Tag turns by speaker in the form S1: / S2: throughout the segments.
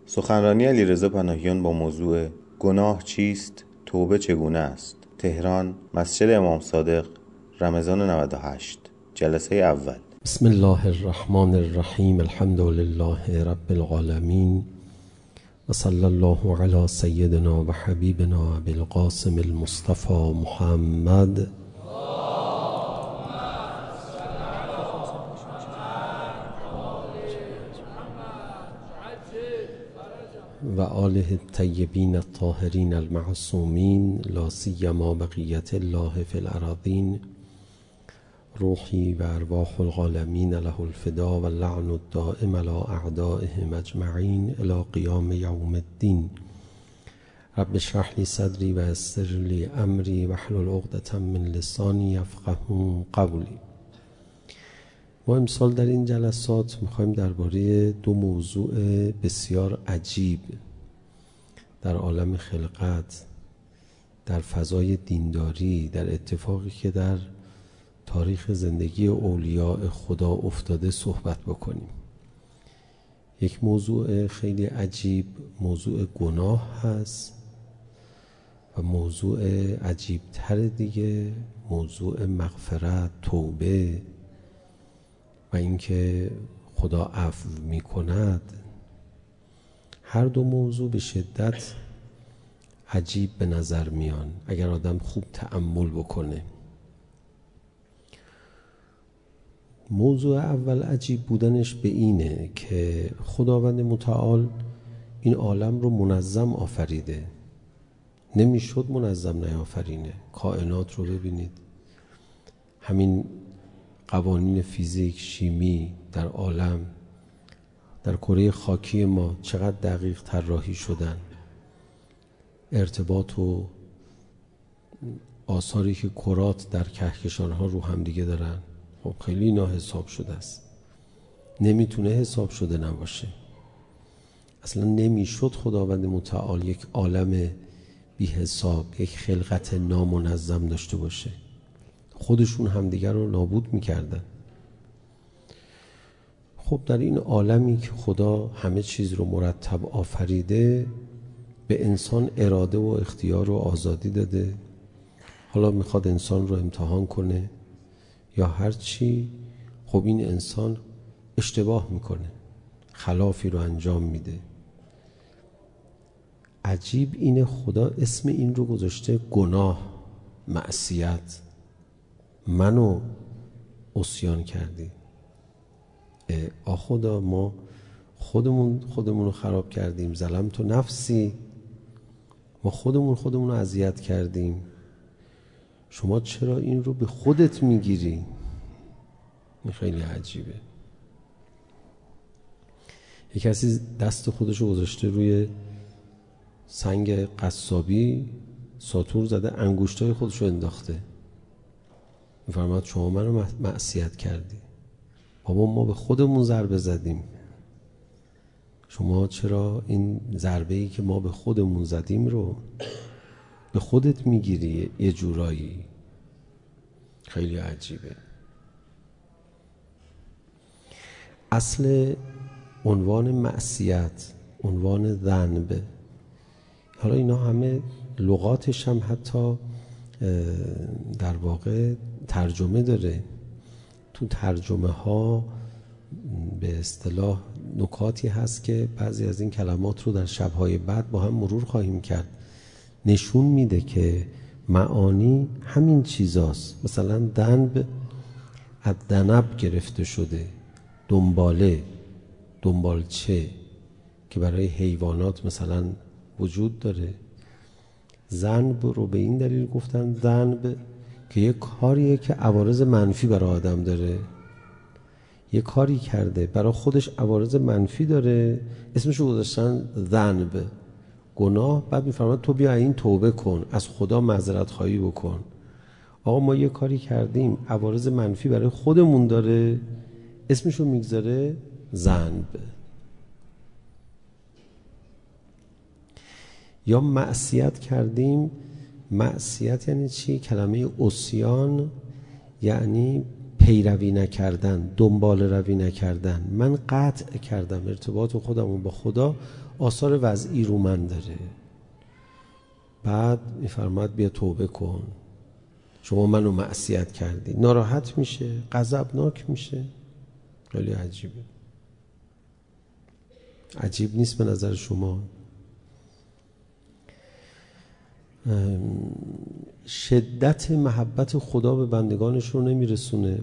S1: سخنرانی علیرضا پناهیان با موضوع گناه چیست؟ توبه چگونه است؟ تهران، مسجد امام صادق، رمضان 98. جلسه اول.
S2: بسم الله الرحمن الرحیم. الحمد لله رب العالمین و صلی الله علی سیدنا و حبیبنا ابی القاسم المصطفى محمد و آله الطیبین الطاهرین المعصومین لا سیما بقیت الله فی الارضین. روحی و ارواح العالمین له الفدا و اللعن الدائم علی اعدائهم اجمعین الی قیام یوم الدین. رب اشرح لی صدری و یسر لی امری واحلل عقدة من لسانی یفقهوا قولی. ما امسال در این جلسات میخوایم درباره دو موضوع بسیار عجیب در عالم خلقت، در فضای دینداری، در اتفاقی که در تاریخ زندگی اولیاء خدا افتاده صحبت بکنیم. یک موضوع خیلی عجیب موضوع گناه هست و موضوع عجیب تر دیگه موضوع مغفرت، توبه و اینکه خدا عفو می‌کند. هر دو موضوع به شدت عجیب به نظر میان اگر آدم خوب تأمل بکنه. موضوع اول عجیب بودنش به اینه که خداوند متعال این عالم رو منظم آفریده. نمیشد منظم نیافرینه. کائنات رو ببینید، همین قوانین فیزیک، شیمی در عالم، در کره خاکی ما چقدر دقیق طراحی شدن. ارتباط و آثاری که کرات در کهکشان‌ها رو هم دیگه دارن، خب خیلی اینا حساب شده است. نمیتونه حساب شده نباشه. اصلا نمیشد خداوند متعال یک عالم بی حساب، یک خلقت نامنظم داشته باشه. خودشون همدیگر رو نابود میکردن. خب در این عالمی که خدا همه چیز رو مرتب آفریده، به انسان اراده و اختیار و آزادی داده. حالا میخواد انسان رو امتحان کنه یا هر چی، خب این انسان اشتباه میکنه، خلافی رو انجام میده. عجیب اینه خدا اسم این رو گذاشته گناه، معصیت. منو عصیان کردی. خدا ما خودمون رو خراب کردیم. ظلمت نفسی، ما خودمون رو اذیت کردیم. شما چرا این رو به خودت میگیری؟ این خیلی عجیبه. یک کسی دست خودش رو گذاشته روی سنگ قصابی، ساتور زده، انگشتای خودش رو انداخته. میفرماد شما منو معصیت کردی. بابا ما به خودمون ضربه زدیم. شما چرا این ضربه‌ای که ما به خودمون زدیم رو به خودت میگیری یه جورایی؟ خیلی عجیبه. اصل عنوان معصیت، عنوان ذنب، حالا اینا همه لغاتش هم حتی در واقع ترجمه داره. تو ترجمه ها به اصطلاح نکاتی هست که بعضی از این کلمات رو در شب‌های بعد با هم مرور خواهیم کرد. نشون میده که معانی همین چیزاست. مثلا دنب از دنب گرفته شده، دنباله، دنبالچه که برای حیوانات مثلا وجود داره. ذنب رو به این دلیل گفتن ذنب که یک کاریه که عوارض منفی برای آدم داره. یک کاری کرده برای خودش عوارض منفی داره، اسمشو گذاشتن ذنب، گناه. بعد میفرماد تو بیا این توبه کن، از خدا معذرت خواهی بکن. آقا ما یک کاری کردیم عوارض منفی برای خودمون داره، اسمشو میگذاره ذنب. یا معصیت کردیم. معصیت یعنی چی؟ کلمه عصیان یعنی پیروی نکردن، دنبال روی نکردن. من قطع کردم ارتباط خودمون با خدا، آثار وضعی رو من داره. بعد میفرماد بیا توبه کن، شما منو معصیت کردی. ناراحت میشه، غضبناک میشه. خیلی عجیبه. عجیب نیست به نظر شما؟ شدت محبت خدا به بندگانش رو نمیرسونه.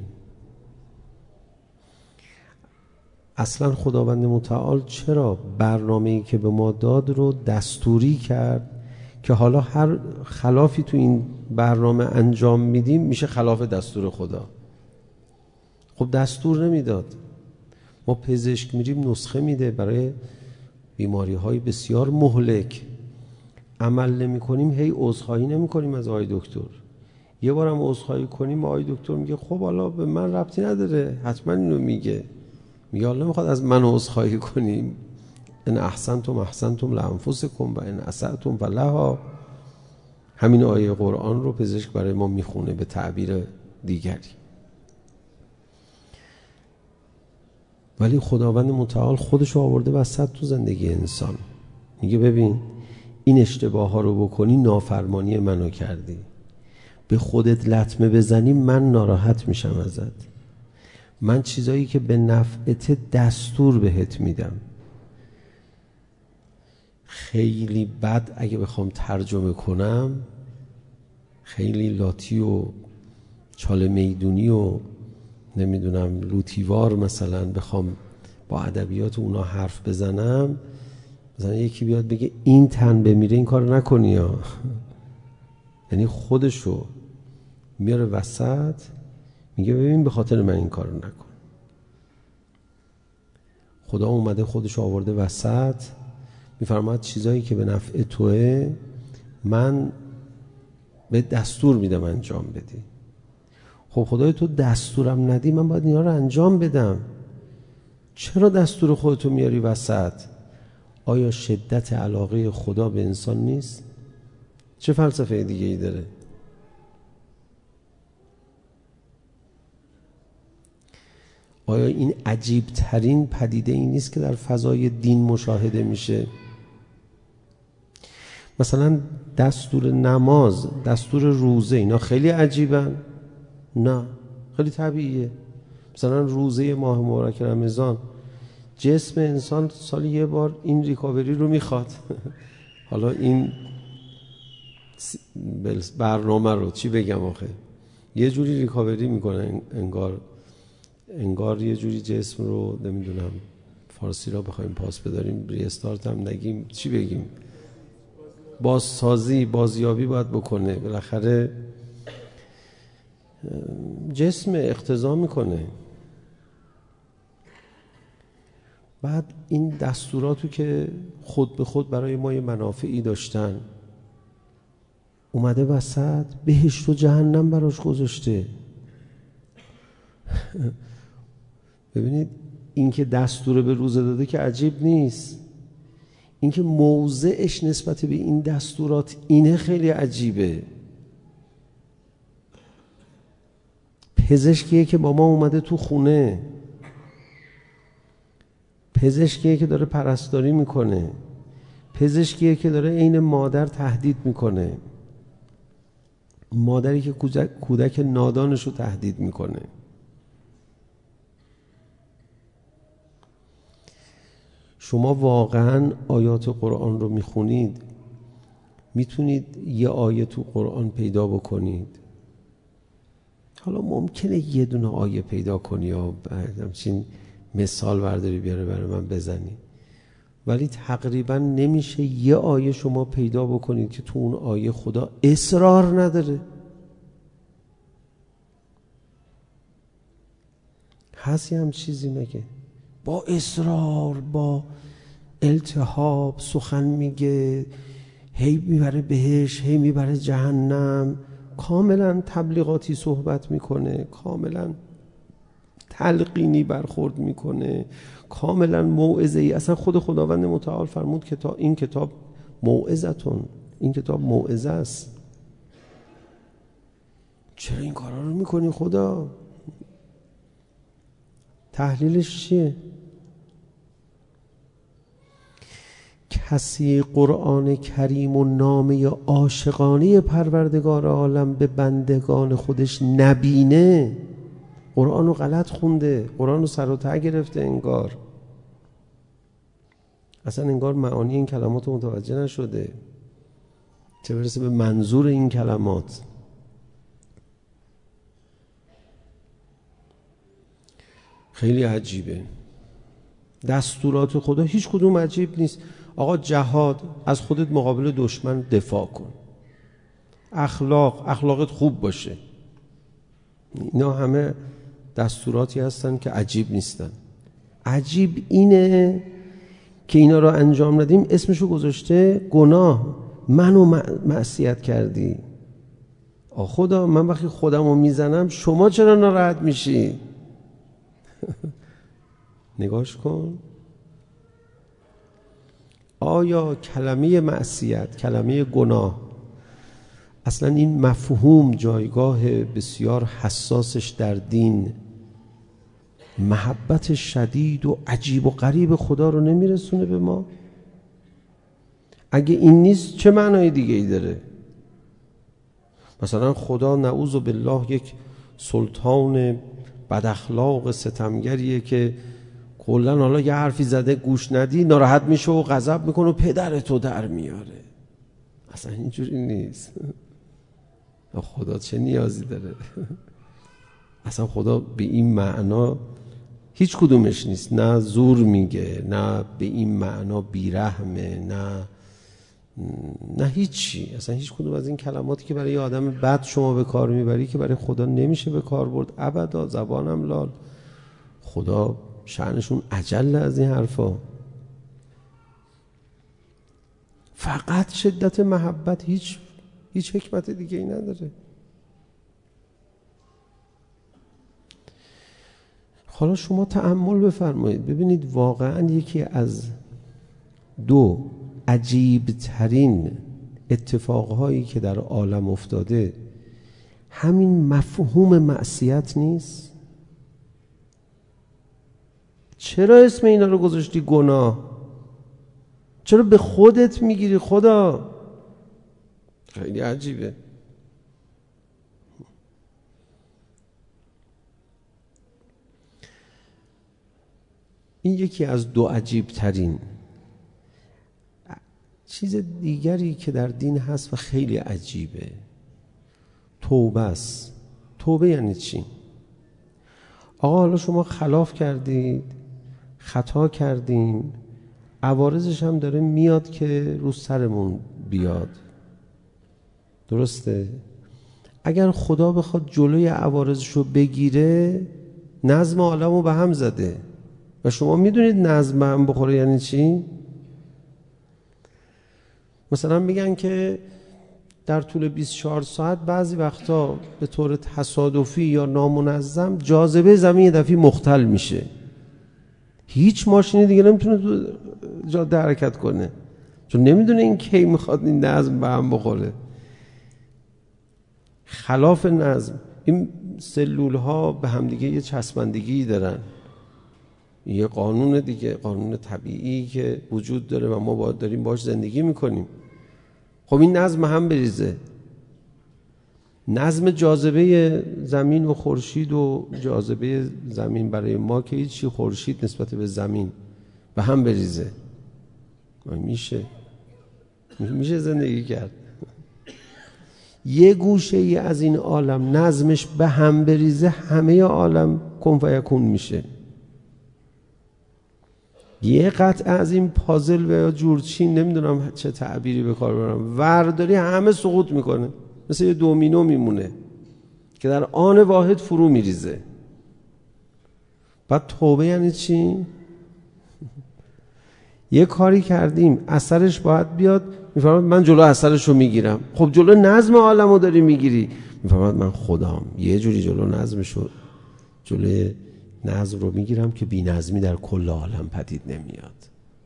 S2: اصلا خداوند متعال چرا برنامه‌ای که به ما داد رو دستوری کرد که حالا هر خلافی تو این برنامه انجام میدیم میشه خلاف دستور خدا؟ خب دستور نمیداد. ما پزشک میریم نسخه میده برای بیماری‌های بسیار مهلک، عمل نمی کنیم، هی عذرخواهی نمی کنیم از آقای دکتر. یه بارم عذرخواهی کنیم آقای دکتر میگه خب حالا به من ربطی نداره، حتما اینو میگه حالا نمیخواد از من عذرخواهی کنیم. ان احسنتم احسنتم لانفسکم و ان اسأتم فلها. همین آیه قرآن رو پزشک برای ما میخونه به تعبیر دیگری. ولی خداوند متعال خودش آورده وسط تو زندگی انسان، میگه ببین این اشتباه ها رو بکنی نافرمانی منو کردی، به خودت لطمه بزنی من ناراحت میشم ازت، من چیزایی که به نفعت دستور بهت میدم. خیلی بد اگه بخوام ترجمه کنم، خیلی لاتی و چاله میدونی و نمیدونم لوتیوار مثلا بخوام با ادبیات اونا حرف بزنم، مثلا یکی بیاد بگه این تن بمیره این کار نکنی ها. یعنی خودشو میاره وسط، میگه ببین به خاطر من این کارو نکن. خدا اومده خودشو آورده وسط، میفرماد چیزایی که به نفع توه من به دستور میدم انجام بدی. خب خدای تو دستورم ندی، من باید اینا رو انجام بدم. چرا دستور خودتو میاری وسط؟ آیا شدت علاقه خدا به انسان نیست؟ چه فلسفه دیگه ای داره؟ آیا این عجیب ترین پدیده ای نیست که در فضای دین مشاهده میشه؟ مثلا دستور نماز، دستور روزه، اینا خیلی عجیبن؟ نه، خیلی طبیعیه. مثلا روزه ماه مبارک رمضان، جسم انسان سال یه بار این ریکاوری رو میخواد. حالا این برنامه رو چی بگم آخه، یه جوری ریکاوری میکنه انگار یه جوری جسم رو نمیدونم فارسی را بخوایم پاس بداریم ریستارت هم نگیم، چی بگیم، بازسازی بازیابی باید بکنه. بالاخره جسم اقتضا میکنه. بعد این دستوراتو که خود به خود برای ما یه منافعی داشتن اومده وسط، بهشت و جهنم براش گذاشته. ببینید این که دستور به روزه داده که عجیب نیست، این که موضعش نسبت به این دستورات اینه خیلی عجیبه. پزشکیه که با ما اومده تو خونه، پزشکیه که داره پرستاری میکنه، پزشکیه که داره عین مادر تهدید میکنه، مادری که کودک نادانش رو تهدید میکنه. شما واقعا آیات قرآن رو میخونید، میتونید یه آیه تو قرآن پیدا بکنید. حالا ممکنه یه دونه آیه پیدا کنی یا همچین مثال برداری بیاره برای من بزنی، ولی تقریبا نمیشه یه آیه شما پیدا بکنید که تو اون آیه خدا اصرار نداره. هست یه هم چیزی مگه با اصرار با التهاب سخن میگه، هی میبره بهش هی میبره جهنم، کاملا تبلیغاتی صحبت میکنه، کاملا تلقینی برخورد میکنه، کاملا موعظه ای. اصلا خود خداوند متعال فرمود که این کتاب موعظتون، این کتاب موعظه است. چرا این کارا رو میکنی خدا؟ تحلیلش چیه؟ کسی قرآن کریم و نامه عاشقانه پروردگار عالم به بندگان خودش نبینه، قرآن رو غلط خونده، قرآن رو سر و ته گرفته، انگار اصلا انگار معانی این کلمات رو متوجه نشده، چه برسه به منظور این کلمات. خیلی عجیبه. دستورات خدا هیچ کدوم عجیب نیست. آقا جهاد، از خودت مقابل دشمن دفاع کن. اخلاقت خوب باشه. اینا همه دستوراتی هستن که عجیب نیستن. عجیب اینه که اینا رو انجام ندیم، اسمشو گذاشته گناه. منو معصیت کردی. خدا، من وقتی خودمو میزنم شما چرا ناراحت میشی؟ نگاش کن. آیا کلمه معصیت، کلمه گناه، اصلا این مفهوم جایگاه بسیار حساسش در دین، محبت شدید و عجیب و غریب خدا رو نمیرسونه به ما؟ اگه این نیست چه معنای دیگه ای داره؟ مثلا خدا نعوذ بالله یک سلطان بد اخلاق ستمگریه که کلا حالا یه حرفی زده گوش ندی ناراحت میشه و غضب میکنه و پدرتو در میاره. اصلا اینجوری نیست. خدا چه نیازی داره؟ اصلا خدا به این معنا هیچ کدومش نیست. نه زور میگه، نه به این معنا بیرحمه، نه هیچی. اصلا هیچ کدوم از این کلماتی که برای آدم بد شما به کار میبری که برای خدا نمیشه به کار برد ابدا. زبانم لال. خدا شأنشون اجل از این حرفا. فقط شدت محبت، هیچ حکمت دیگه ای نداره. حالا شما تأمل بفرمایید ببینید واقعا یکی از دو عجیب ترین اتفاقهایی که در عالم افتاده همین مفهوم معصیت نیست؟ چرا اسم اینا رو گذاشتی گناه؟ چرا به خودت میگیری خدا؟ خیلی عجیبه. این یکی از دو عجیب ترین. چیز دیگری که در دین هست و خیلی عجیبه، توبه است. توبه یعنی چی؟ آقا حالا شما خلاف کردید، خطا کردیم، عوارضش هم داره میاد که رو سرمون بیاد، درسته؟ اگر خدا بخواد جلوی عوارضش رو بگیره نظم عالم رو به هم زده. و شما میدونید نظم به هم بخوره یعنی چی؟ مثلا میگن که در طول 24 ساعت بعضی وقتا به طور تصادفی یا نامنظم جاذبه زمین یه دفعه مختل میشه، هیچ ماشینی دیگه نمیتونه جاده حرکت کنه، چون نمیدونه این کی میخواد این نظم به هم بخوره. خلاف نظم، این سلول ها به هم دیگه یه چسبندگی دارن، یه قانون دیگه، قانون طبیعی که وجود داره و ما باید داریم باش زندگی میکنیم. خب این نظم هم بریزه. نظم جاذبه زمین و خورشید و جاذبه زمین برای ما که هیچی، خورشید نسبت به زمین به هم بریزه. میشه زندگی کرد. یه گوشه ای از این عالم نظمش به هم بریزه همه عالم کن فیکون میشه. یه قطعه از این پازل و یا جورچین، نمیدونم چه تعبیری به کار ببرم، ورداری همه سقوط میکنه، مثل یه دومینو میمونه که در آن واحد فرو میریزه. بعد توبه یعنی چی؟ یه کاری کردیم اثرش باید بیاد، میفرماد من جلو اثرش رو میگیرم. خب جلو نظم عالم رو داری میگیری. میفرماد من خدام یه جوری جلو نظمشو، جلو نظم رو میگیرم که بی نظمی در کل عالم پدید نمیاد.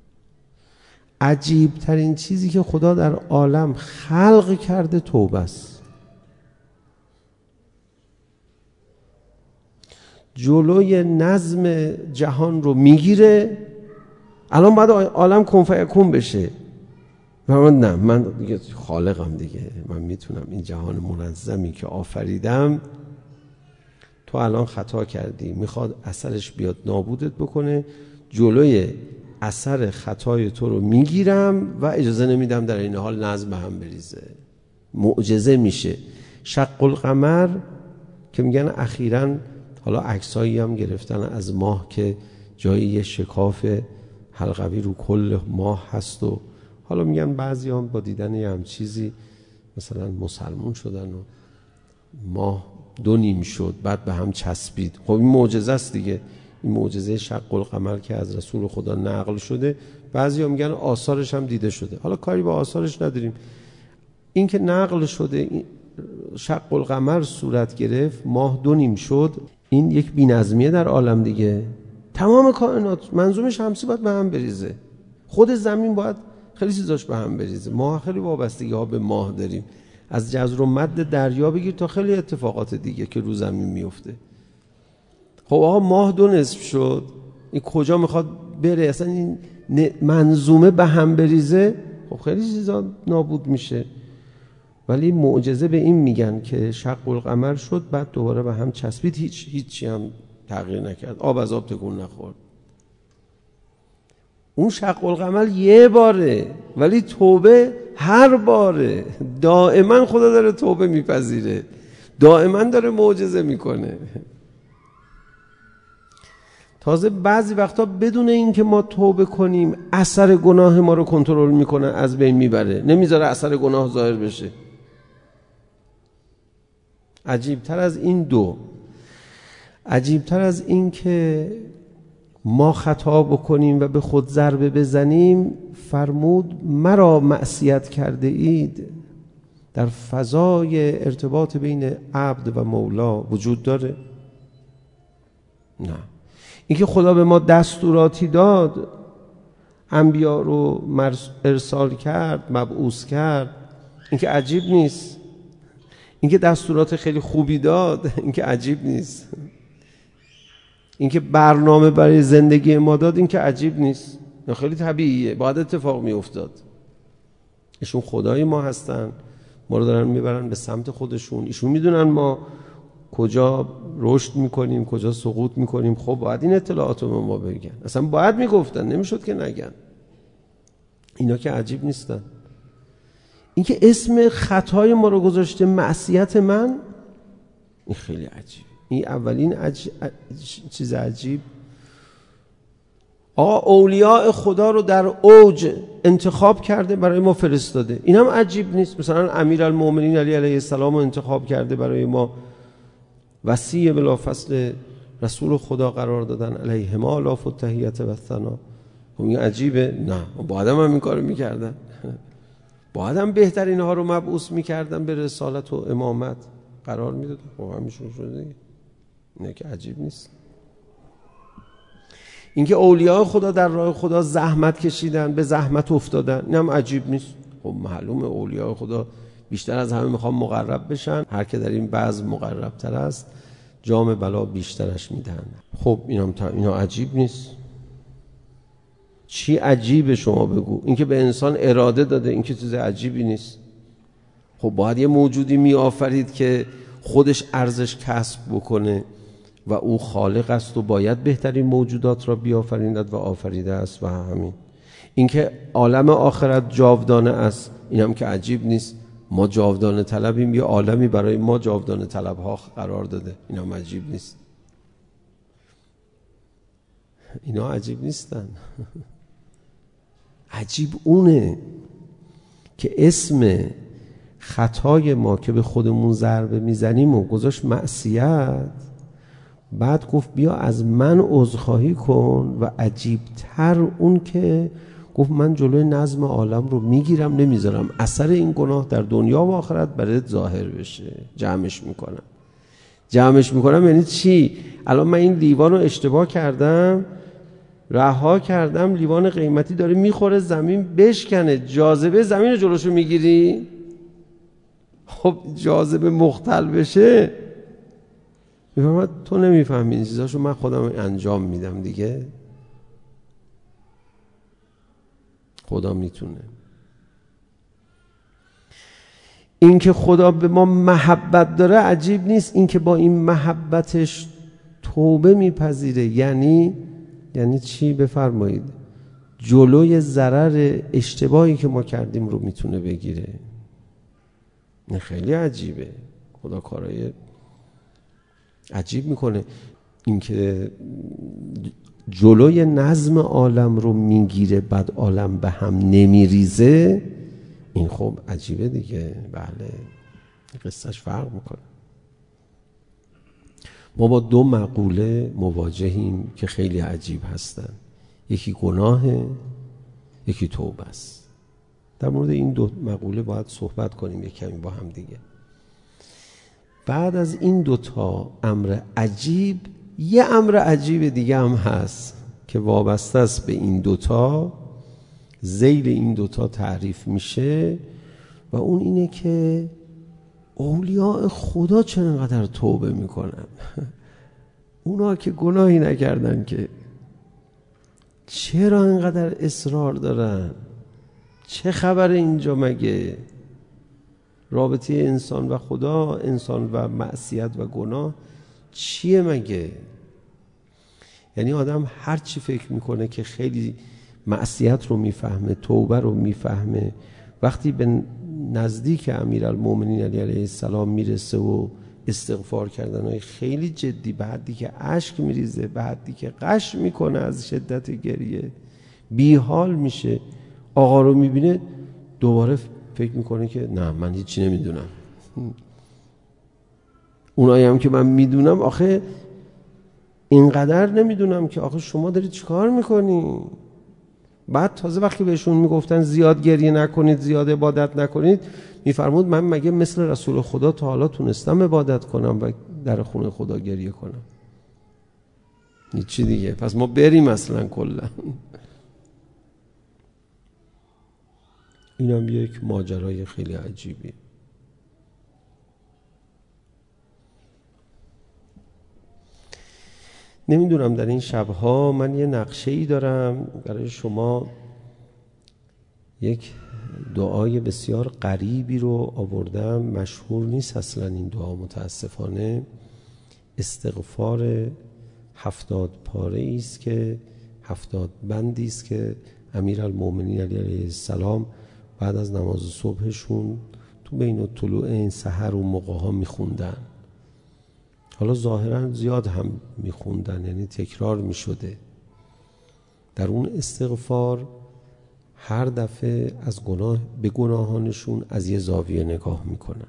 S2: عجیب ترین چیزی که خدا در عالم خلق کرده توبه است. جلوی نظم جهان رو میگیره الان باید عالم کن فیکون بشه. و من دیگه خالقم دیگه، من میتونم این جهان منظمی که آفریدم، تو الان خطا کردی، میخواد اثرش بیاد نابودت بکنه، جلوی اثر خطای تو رو میگیرم و اجازه نمیدم در این حال نظم به هم بریزه. معجزه میشه. شق القمر که میگن اخیراً حالا عکسایی هم گرفتن از ماه که جایی یه شکاف حلقوی رو کل ماه هست و حالا میگن بعضی هم با دیدن یه هم چیزی مثلا مسلمون شدن و ماه 2 شد بعد به هم چسبید. خب این معجزه است دیگه، این معجزه شق القمر که از رسول خدا نقل شده. بعضی هم میگن آثارش هم دیده شده، حالا کاری با آثارش نداریم. این که نقل شده شق القمر صورت گرفت، ماه 2 شد، این یک بی‌نظمیه در عالم دیگه. تمام کائنات منظومه شمسی باید به هم بریزه، خود زمین باید خیلی چیزاش به هم بریزه. ما خیلی وابستگی ها به ماه داریم، از جزر و مد دریا بگیر تا خیلی اتفاقات دیگه که رو زمین میفته. خب آقا ماه 2 شد، این کجا میخواد بره؟ اصلا این منظومه به هم بریزه، خب خیلی چیزا نابود میشه. ولی معجزه به این میگن که شق القمر شد بعد دوباره به هم چسبید، هیچی هم تغییر نکرد، آب از آب تکون نخورد. اون شق القمر یه باره، ولی توبه هر باره. دائما خدا داره توبه میپذیره، دائما داره معجزه میکنه. تازه بعضی وقتا بدون این که ما توبه کنیم اثر گناه ما رو کنترل میکنه، از بین میبره، نمیذاره اثر گناه ظاهر بشه. عجیبتر از این دو، عجیبتر از این که ما خطا بکنیم و به خود ضربه بزنیم، فرمود مرا معصیت کرده اید. در فضای ارتباط بین عبد و مولا وجود داره؟ نه. اینکه خدا به ما دستوراتی داد، انبیا رو ارسال کرد، مبعوث کرد، اینکه عجیب نیست. اینکه دستورات خیلی خوبی داد، اینکه عجیب نیست. اینکه برنامه برای زندگی ما داد، اینکه عجیب نیست. خیلی طبیعیه، باید اتفاق می افتاد. ایشون خدای ما هستن، ما رو دارن میبرن به سمت خودشون. ایشون میدونن ما کجا رشد میکنیم، کجا سقوط میکنیم. خب باید این اطلاعات رو به ما بگن، اصلا باید میگفتن، نمیشد که نگن. اینا که عجیب نیستن. اینکه اسم خطای ما رو گذاشته معصیت من، این خیلی عجیب. این اولین چیز عجیب. آقا اولیاء خدا رو در اوج انتخاب کرده برای ما فرستاده، این هم عجیب نیست. مثلا امیرالمومنین علی علیه السلام رو انتخاب کرده برای ما وصی بلافصل رسول خدا قرار دادن، علیهما الاف التحیت و الثنا. این عجیبه؟ نه. با آدم هم این کارو میکردن، با آدم بهترین ها رو مبعوث میکردن به رسالت و امامت قرار میدادن. خب همیشون شده دیگه، اینه که عجیب نیست. اینکه اولیاء خدا در راه خدا زحمت کشیدن، به زحمت افتادن، اینم عجیب نیست. خب معلومه اولیاء خدا بیشتر از همه میخوان مقرب بشن، هر که در این بعض مقرب تر است جام بلا بیشترش میدن. خب اینا عجیب نیست. چی عجیبه شما بگو؟ اینکه به انسان اراده داده، این که چیز عجیبی نیست. خب باید یه موجودی می آفرید که خودش ارزش کسب بکنه و او خالق است و باید بهترین موجودات را بیافریند و آفریده است. و همین اینکه عالم آخرت جاودانه است، این هم که عجیب نیست. ما جاودانه طلبیم، یه عالمی برای ما جاودانه طلب ها قرار داده، این هم عجیب نیست. اینا عجیب نیستن. عجیب اونه که اسم خطای ما که به خودمون ضربه میزنیم و گذاشت معصیت، بعد گفت بیا از من عذرخواهی کن. و عجیب تر اون که گفت من جلوی نظم عالم رو میگیرم، نمیذارم اثر این گناه در دنیا و آخرت برات ظاهر بشه، جمعش میکنم. یعنی چی؟ الان من این لیوان رو اشتباه کردم، رها کردم، لیوان قیمتی داره میخوره زمین بشکنه، جاذبه زمین رو جلوشو میگیری. خب جاذبه مختل بشه، میفهمد تو نمیفهمی این چیزاشو، من خودم انجام میدم دیگه. خدا میتونه. این که خدا به ما محبت داره عجیب نیست، این که با این محبتش توبه میپذیره یعنی چی؟ بفرمایید. جلوی ضرر اشتباهی که ما کردیم رو میتونه بگیره. نه خیلی عجیبه، خدا کارای عجیب میکنه. این که جلوی نظم عالم رو میگیره بعد عالم به هم نمیریزه، این خب عجیبه دیگه. بله قصهش فرق میکنه. ما با دو مقوله مواجهیم که خیلی عجیب هستن، یکی گناهه، یکی توبه است. در مورد این دو مقوله باید صحبت کنیم یک کمی با هم دیگه. بعد از این دوتا امر عجیب، یه امر عجیب دیگه هم هست که وابسته است به این دوتا، ذیل این دوتا تعریف میشه و اون اینه که اولیاء خدا چرا اینقدر توبه میکنن؟ اونا که گناهی نکردن که چرا اینقدر اصرار دارن؟ چه خبر اینجا مگه؟ رابطه انسان و خدا، انسان و معصیت و گناه چیه مگه؟ یعنی آدم هر چی فکر میکنه که خیلی معصیت رو میفهمه، توبه رو میفهمه، وقتی به نزدیک امیرالمومنین علی علیه السلام میرسه و استغفار کردنهای خیلی جدی، به حدی که اشک میریزه، به حدی که غش میکنه از شدت گریه، بیحال میشه، آقا رو میبینه دوباره فکر میکنه که نه من هیچی نمیدونم. اونایی هم که من میدونم آخه اینقدر نمیدونم که آخه شما دارید چیکار میکنی؟ بعد تازه وقتی بهشون میگفتن زیاد گریه نکنید، زیاد عبادت نکنید، میفرمود من مگه مثل رسول خدا تا حالا تونستم عبادت کنم و در خونه خدا گریه کنم؟ هیچی دیگه. پس ما بریم اصلا کلا. اینم یک ماجرای خیلی عجیبی. نمیدونم در این شبها من یه نقشه‌ای دارم برای شما، یک دعای بسیار غریبی رو آوردم، مشهور نیست اصلا این دعا متاسفانه. استغفار 70 پاره است که 70 بندی است که امیرالمومنین علی علیه السلام بعد از نماز صبحشون تو بین طلوع این سحر و موقع‌ها میخوندن. حالا ظاهرا زیاد هم میخوندن، یعنی تکرار میشده. در اون استغفار هر دفعه از گناه به گناهانشون از یه زاویه نگاه میکنن،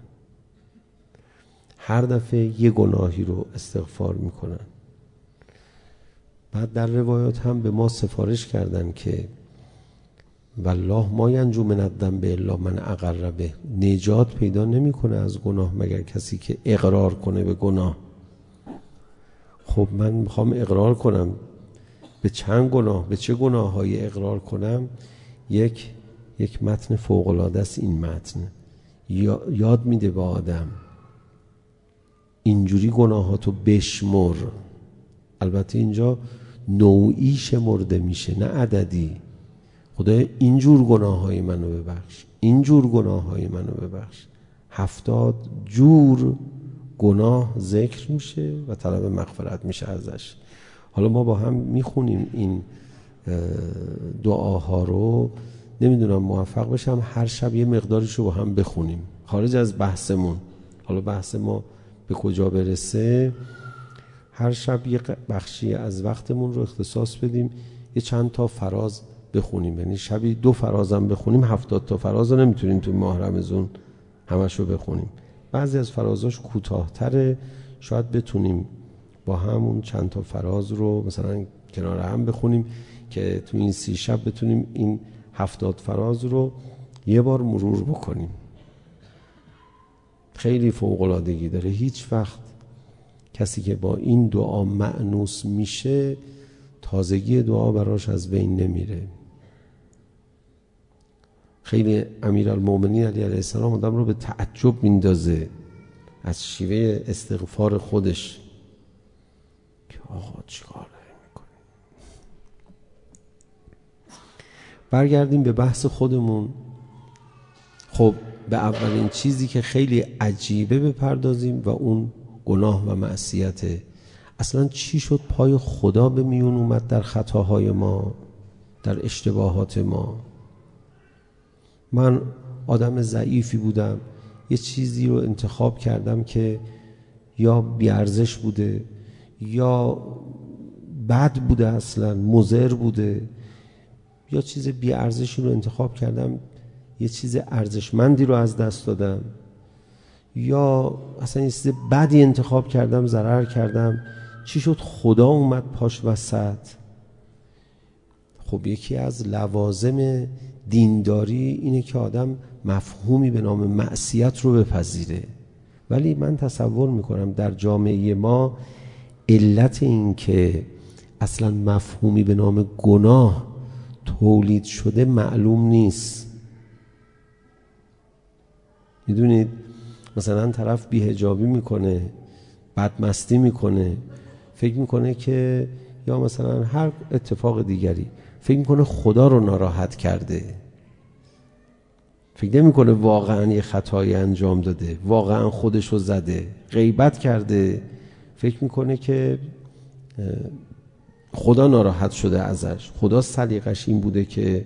S2: هر دفعه یه گناهی رو استغفار میکنن. بعد در روایات هم به ما سفارش کردن که والله ما ینجو من الذنب الا من اقر به، نجات پیدا نمیکنه از گناه مگر کسی که اقرار کنه به گناه. خب من میخوام اقرار کنم به چند گناه، به چه گناهایی اقرار کنم؟ یک متن فوق‌العاده است. این متن یاد میده به آدم اینجوری گناهاتو بشمر. البته اینجا نوعی شمرده میشه نه عددی. خدایا اینجور گناههای منو ببخش، اینجور گناههای منو ببخش. 70 جور گناه ذکر میشه و طلب مغفرت میشه ازش. حالا ما با هم میخونیم این دعاها رو، نمیدونم موفق بشم هر شب یه مقداریشو با هم بخونیم خارج از بحثمون. حالا بحث ما به کجا برسه، هر شب یه بخشی از وقتمون رو اختصاص بدیم یه چند تا فراز بخونیم. یعنی شبی 2 فرازم بخونیم 70 تا فراز رو نمیتونیم تو ماه رمضان همشو بخونیم. بعضی از فرازاش کوتاه‌تره، شاید بتونیم با همون چند تا فراز رو مثلا کنار هم بخونیم که تو این 30 شب بتونیم این 70 فراز رو یه بار مرور بکنیم. خیلی فوق‌العادگی داره. هیچ وقت کسی که با این دعا مأنوس میشه تازگی دعا براش از بین نمیره. خیلی امیرالمومنین علی علیه السلام آدم رو به تعجب میندازه از شیوه استغفار خودش که آقا چیکار میکنه. برگردیم به بحث خودمون. خب به اولین چیزی که خیلی عجیبه بپردازیم و اون گناه و معصیته. اصلا چی شد پای خدا به میون اومد در خطاهای ما، در اشتباهات ما؟ من آدم ضعیفی بودم، یه چیزی رو انتخاب کردم که یا بیارزش بوده یا بد بوده، اصلا مضر بوده، یا چیز بیارزشی رو انتخاب کردم، یه چیز ارزشمندی رو از دست دادم، یا اصلا یه چیز بدی انتخاب کردم، ضرر کردم. چی شد خدا اومد پاش وسط؟ خب یکی از لوازم دینداری اینه که آدم مفهومی به نام معصیت رو بپذیره. ولی من تصور میکنم در جامعه ما علت این که اصلا مفهومی به نام گناه تولید شده معلوم نیست. میدونید مثلا طرف بی‌حجابی میکنه، بدمستی میکنه، فکر میکنه که، یا مثلا هر اتفاق دیگری، فکر میکنه خدا رو ناراحت کرده، فکر نمیکنه واقعا یه خطایی انجام داده، واقعا خودش رو زده، غیبت کرده، فکر میکنه که خدا ناراحت شده ازش، خدا سلیقش این بوده که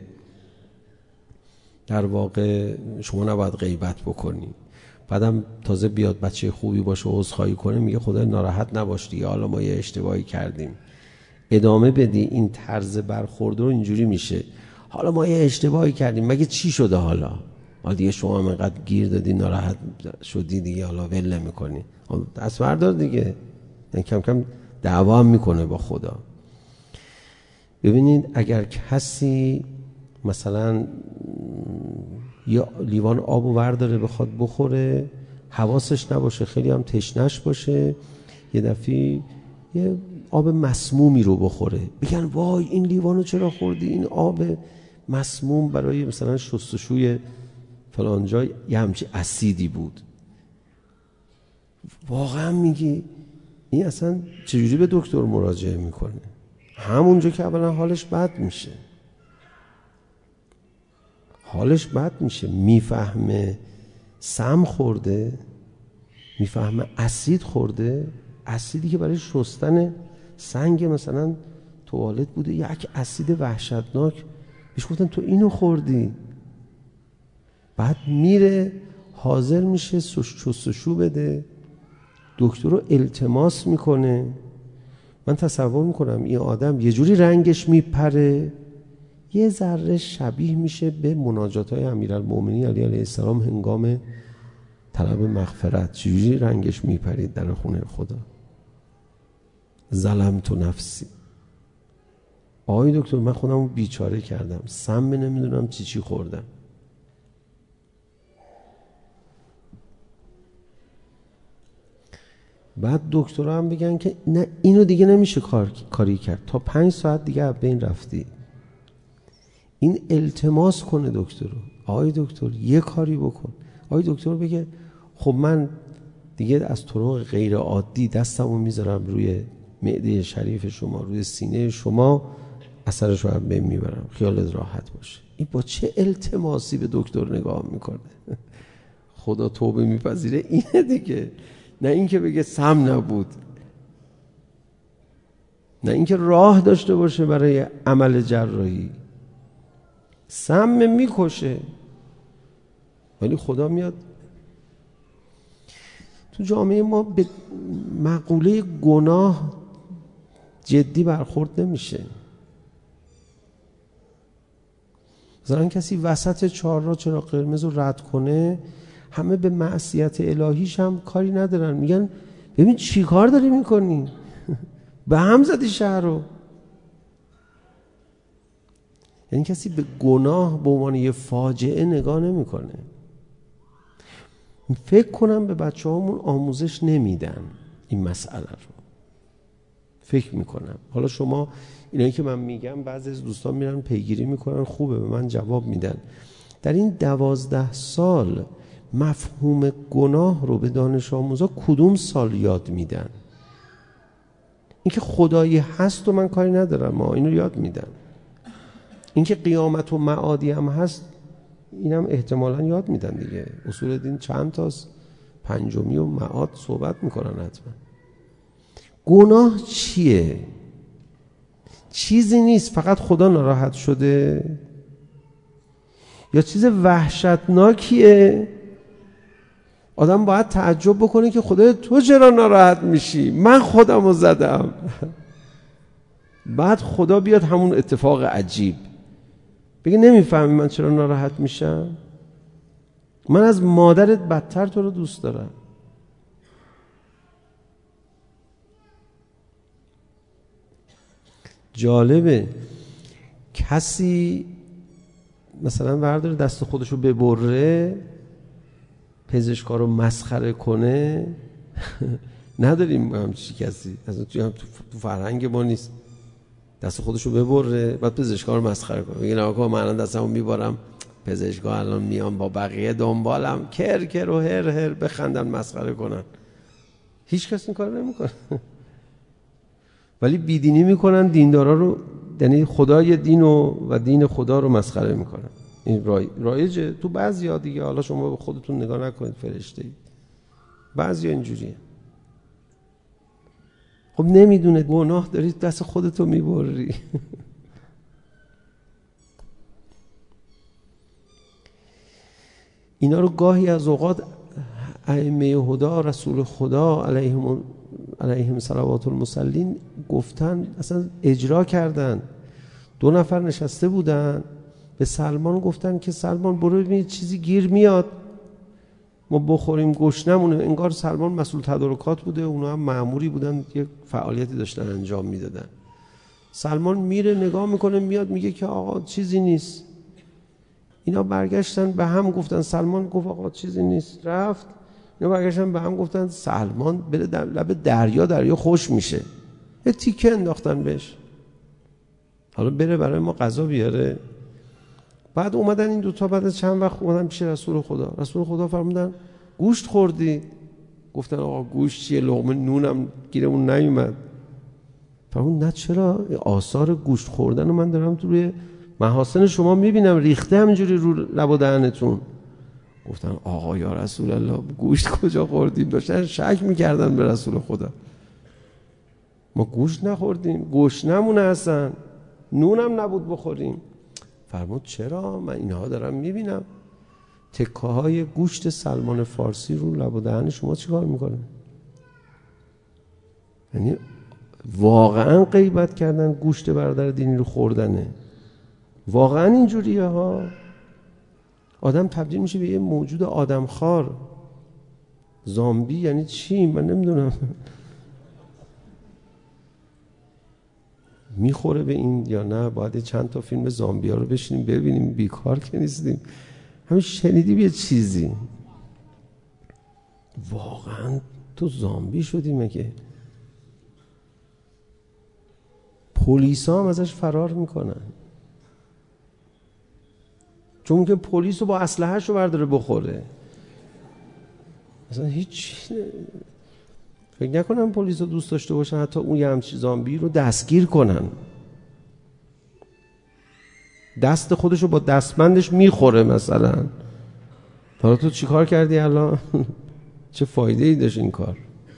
S2: در واقع شما نباید غیبت بکنی. بعدم تازه بیاد بچه خوبی باشه و عذرخواهی کنه میگه خدا ناراحت نباش دیگه، حالا ما یه اشتباهی کردیم. ادامه بدی این طرز برخورد رو، اینجوری میشه حالا ما یه اشتباهی کردیم، مگه چی شده حالا دیگه شما هم اینقدر گیر دادی ناراحت شدی دیگه، حالا ول نمی‌کنی، دست بردار دیگه. یعنی کم کم دعوا هم میکنه با خدا. ببینید اگر کسی مثلا یه لیوان آبو ورداره بخواد بخوره، حواسش نباشه، خیلی هم تشنش باشه، یه دفعه یه آب مسمومی رو بخوره، بگن وای این لیوانو چرا خوردی، این آب مسموم برای مثلا شستشوی فلان جای یه همچی اسیدی بود. واقعا میگی این اصلا چجوری به دکتر مراجعه میکنه؟ همونجا که اولا حالش بد میشه، میفهمه سم خورده، میفهمه اسید خورده، اسیدی که برای شستن سنگ مثلا توالت بوده، یک اسید وحشتناک، بهش گفتن تو اینو خوردی. بعد میره حاضر میشه شستشو بده، دکتر رو التماس میکنه. من تصور میکنم این آدم یه جوری رنگش میپره، یه ذره شبیه میشه به مناجات‌های امیرالمومنین علی علیه السلام هنگام طلب مغفرت. چجوری رنگش میپرید در خونه خدا. ظلمت نفسی، آقای دکتر من خودم رو بیچاره کردم، سم نمیدونم چی خوردم. بعد دکترها هم بگن که نه اینو دیگه نمیشه کاری کرد، تا 5 ساعت دیگه از بین رفتی. این التماس کنه دکتر رو، آقای دکتر یه کاری بکن. آقای دکتر بگه خب من دیگه از طرق غیر عادی دستمو میذارم روی معده شریف شما، روی سینه شما، اثرش رو هم بین میبرم، خیالت راحت باشه. این با چه التماسی به دکتر نگاه میکنه؟ خدا توبه میپذیره اینه دیگه، نه اینکه بگه سم نبود، نه اینکه راه داشته باشه برای عمل جراحی. سم میکشه، ولی خدا میاد. تو جامعه ما به مقوله گناه جدی برخورد نمیشه. مثلا کسی وسط چهارراه چراغ قرمز رو رد کنه، همه به معصیت الهیش هم کاری ندارن، میگن ببین چی کار داری میکنی، به هم زدی شهر رو. یعنی کسی به گناه به عنوان یه فاجعه نگاه نمیکنه. فکر کنم به بچه هامون آموزش نمیدن این مسئله رو، فکر میکنم. حالا شما اینایی که من میگم بعضی از دوستان میرن پیگیری میکنن، خوبه، به من جواب میدن. در این 12 سال مفهوم گناه رو به دانش آموزا کدوم سال یاد میدن؟ اینکه خدایی هست و من کاری ندارم، ما اینو یاد میدن. اینکه قیامت و معادی هم هست اینم احتمالاً یاد میدن دیگه. اصول دین چند تاست، پنجمی و معاد صحبت میکنن حتما. گناه چیه؟ چیزی نیست فقط خدا ناراحت شده، یا چیز وحشتناکیه آدم باید تعجب بکنه که خدای تو چرا ناراحت میشی؟ من خودمو زدم. بعد خدا بیاد همون اتفاق عجیب بگه نمیفهمی من چرا ناراحت میشم؟ من از مادرت بدتر تو رو دوست دارم. جالبه کسی مثلا برداره دست خودشو ببره، پزشکا رو مسخره کنه. نداریم همچی کسی، اصلا تو فرهنگ ما نیست. دست خودشو ببره بعد پزشکا رو مسخره کنه، میگه آقا من الان دستمو میبرم، پزشکا الان میان با بقیه دنبالم کر و هر بخندن مسخره کنن. هیچ کس این کارو نمیکنه. ولی بیدینی میکنن، دیندارا رو، یعنی خدای دین و دین خدا رو مسخره میکنن. این رایجه تو بعضیا دیگه. حالا شما به خودتون نگاه نکنید فرشته اید، بعضیا اینجوریه. خب نمیدونه گناه داری دست خودتو میبری. اینا رو گاهی از اوقات ائمه هدا، رسول خدا علیهم صلوات المصلین گفتن، اصلا اجرا کردن. 2 نفر نشسته بودن به سلمان گفتن که سلمان برو ببین چیزی گیر میاد ما بخوریم گشنمونه. انگار سلمان مسئول تدارکات بوده، اونا هم مأموری بودن یه فعالیتی داشتن انجام میدادن. سلمان میره نگاه میکنه میاد میگه که آقا چیزی نیست. اینا برگشتن به هم گفتن، سلمان گفت آقا چیزی نیست، رفت. اینا برگشتن به هم گفتن سلمان بره لب دریا خوش میشه. یه تیکه انداختن بهش، حالا بره برای ما غذا بیاره. بعد اومدن این دوتا بعد چند وقت اومدن پیش رسول خدا. رسول خدا فرمودن گوشت خوردی؟ گفتن آقا گوشت چیه، لقمه نونم گیرمون نیومد. فرمود نه چرا، آثار گوشت خوردن رو من دارم تو روی محاسن شما میبینم، ریخته همینجوری رو لب و دهنتون. گفتن آقا یا رسول الله گوشت کجا خوردیم؟ داشتن شک میکردن به رسول خدا. ما گوشت نخوردیم، گوشت نمونه اصلا، نونم نبود بخوریم. فرمود چرا؟ من اینها دارم میبینم، تکه های گوشت سلمان فارسی رو لب و دهن شما چی کار میکنه؟ یعنی واقعا غیبت کردن گوشت برادر دینی رو خوردنه. واقعا اینجوریه ها. آدم تبدیل میشه به یه موجود آدمخوار. زامبی یعنی چی؟ من نمیدونم. میخوره به این یا نه؟ باید چند تا فیلم زامبی ها رو بشینیم ببینیم، بیکار که نیستیم. همین شنیدیم یه چیزی. واقعا تو زامبی شدی مگه؟ پلیس ها هم ازش فرار میکنن، چون که پلیس رو با اسلحه‌اش رو برداره بخوره. اصلا هیچ فکر نکنم پلیس رو دوست داشته باشن حتی اون یه همچین زامبی رو دستگیر کنن. دست خودش رو با دستبندش میخوره مثلا. حالا تو چی کار کردی الان؟ چه فایده ای داشت این کار؟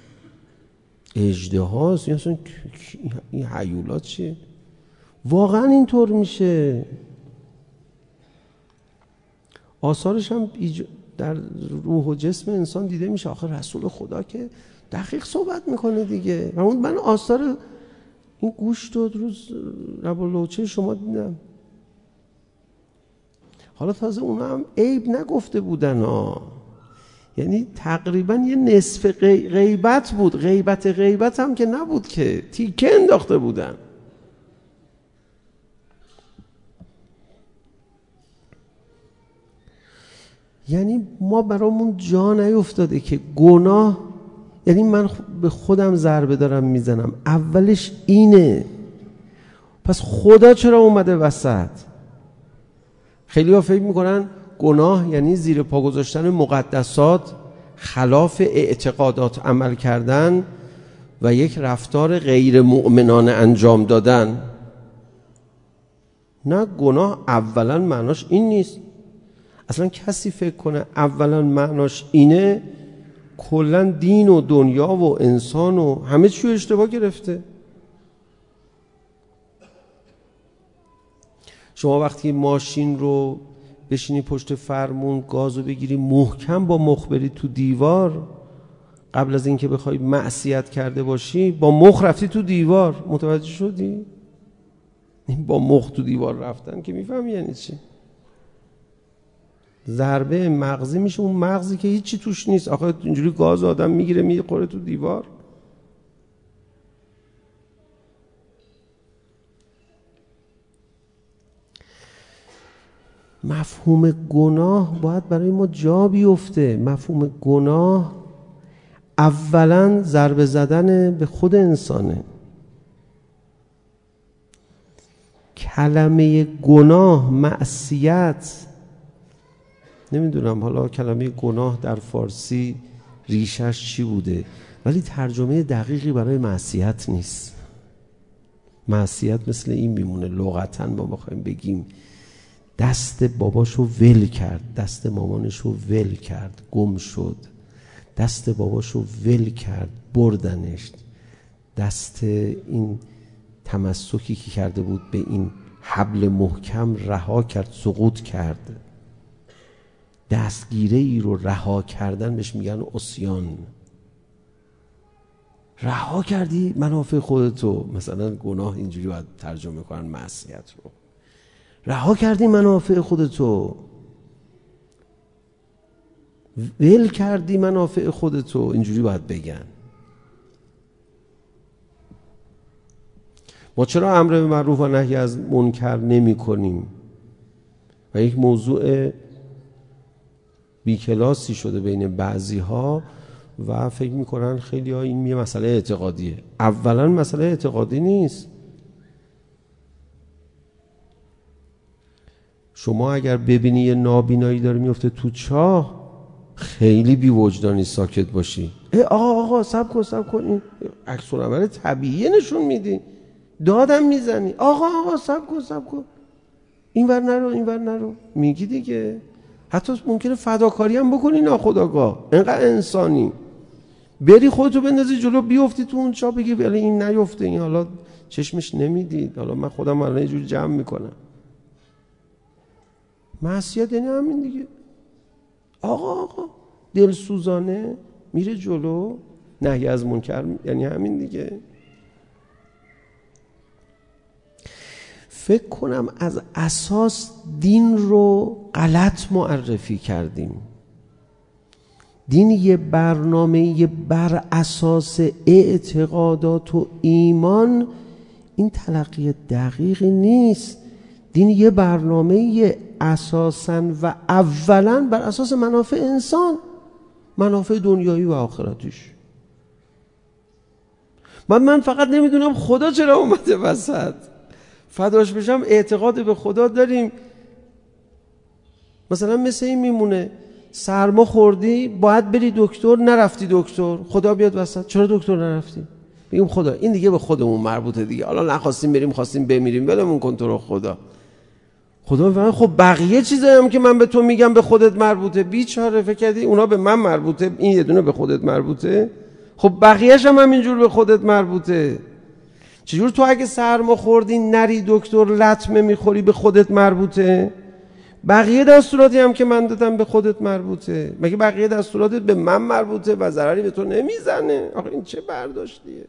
S2: اژدهاست یا اصلا این هیولات چیه؟ واقعا اینطور میشه. آثارش هم در روح و جسم انسان دیده میشه. آخه رسول خدا که دقیق صحبت میکنه دیگه. من آثار این گوشت و روز لب و لوچه شما دیدم. حالا تازه اونا هم عیب نگفته بودن ها. یعنی تقریبا یه نصف غیبت بود. غیبت هم که نبود که، تیکه انداخته بودن. یعنی ما برامون جا نیفتاده که گناه، یعنی من به خودم ضربه دارم میزنم، اولش اینه. پس خدا چرا اومده وسط؟ خیلی ها فکر میکنن گناه یعنی زیر پا گذاشتن مقدسات، خلاف اعتقادات عمل کردن و یک رفتار غیر مؤمنانه انجام دادن. نه، گناه اولا معناش این نیست. اصلا کسی فکر کنه اولا معناش اینه، کلا دین و دنیا و انسان و همه چیو اشتباه گرفته. شما وقتی ماشین رو بشینی پشت فرمون، گازو بگیری محکم با مخ بری تو دیوار، قبل از اینکه بخوای معصیت کرده باشی با مخ رفتی تو دیوار. متوجه شدی؟ این با مخ تو دیوار رفتن که میفهمی یعنی چی. ضربه مغزی میشه اون مغزی که هیچی توش نیست. آخه اینجوری گاز آدم میگیره میخوره تو دیوار. مفهوم گناه باید برای ما جا بیفته. مفهوم گناه اولا ضربه زدن به خود انسانه. کلمه گناه، معصیت، نمیدونم حالا کلمه گناه در فارسی ریشش چی بوده، ولی ترجمه دقیقی برای معصیت نیست. معصیت مثل این میمونه لغتاً ما بخوایم بگیم دست باباشو ول کرد، دست مامانشو ول کرد، گم شد، دست باباشو ول کرد، بردنش، دست این تمسکی که کرده بود به این حبل محکم رها کرد، سقوط کرد. دستگیره ای رو رها کردن بهش میگن عصیان. رها کردی منافع خودتو. مثلا گناه اینجوری باید ترجمه کنن معصیت رو. رها کردی منافع خودتو، ول کردی منافع خودتو، اینجوری باید بگن. ما چرا امر به معروف و نهی از منکر نمی کنیم و یک موضوع بیکلاسی شده بین بعضی ها و فکر میکنن خیلی ها این یه مسئله اعتقادیه. اولا مسئله اعتقادی نیست. شما اگر ببینی یه نابینایی داره میفته تو چاه، خیلی بی وجدانی ساکت باشی. آقا صبر کن این عکس العمل طبیعی نشون میدی، دادم میزنی. آقا صبر کن اینور نرو میگی دیگه. حتی ممکنه فداکاری هم بکنی ناخودآگاه، اینقدر انسانی بری خودتو بندازی جلو بیفتی تو اون چاه، بگی ولی این نیفته، این حالا چشمش نمیدید، حالا من خودم الان یه جوری جمع میکنم. معصیت یعنی همین دیگه. آقا دلسوزانه میره جلو. نهی از منکر یعنی همین دیگه. فکر کنم از اساس دین رو غلط معرفی کردیم. دین یه برنامه بر اساس اعتقادات و ایمان، این تلقی دقیقی نیست. دین یه برنامه اساساً و اولاً بر اساس منافع انسان، منافع دنیایی و آخرتیش. من فقط نمیدونم خدا چرا اومده وسط. فداش بشم اعتقاد به خدا داریم. مثلا مثل این میمونه سرما خوردی باید بری دکتر، نرفتی دکتر، خدا بیاد وسط چرا دکتر نرفتی؟ بگیم خدا این دیگه به خودمون مربوطه دیگه، حالا نخواستیم بریم خواستیم بمیریم ولمون کن تو رو خدا. خدا میفهمه خب بقیه چیزایی هم که من به تو میگم به خودت مربوطه. بیچاره فکر کردی اونا به من مربوطه، این یه دونه به خودت مربوطه؟ خب بقیه‌اش هم همینجور به خودت مربوطه. چجور تو اگه سرما خوردی نری دکتر لطمه میخوری به خودت مربوطه؟ بقیه دستوراتی هم که من دادم به خودت مربوطه. مگه بقیه دستوراتت به من مربوطه و ضرری به تو نمیزنه؟ آخه این چه برداشتیه؟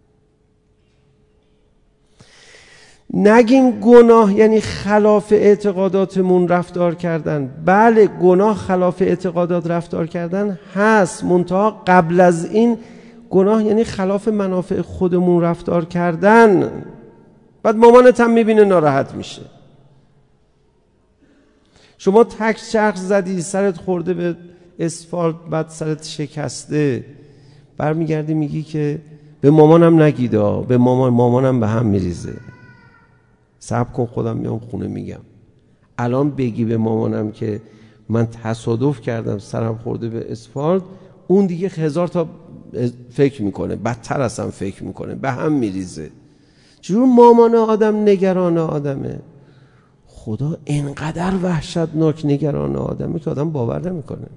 S2: نگیم گناه یعنی خلاف اعتقاداتمون رفتار کردن. بله گناه خلاف اعتقادات رفتار کردن هست، منتها قبل از این گناه یعنی خلاف منافع خودمون رفتار کردن. بعد مامانت هم میبینه ناراحت میشه. شما تک چرخ زدی سرت خورده به اسفالت، بعد سرت شکسته، برمیگردی میگی که به مامانم نگیدا، به مامانم به هم میریزه. صبر کن خودم میام خونه میگم. الان بگی به مامانم که من تصادف کردم سرم خورده به اسفالت، اون دیگه هزار تا فکر میکنه، بدتر از هم فکر میکنه، به هم میریزه. چون مامان آدم نگران آدمه. خدا اینقدر وحشتناک نگران آدمه که آدم باور نمیکنه.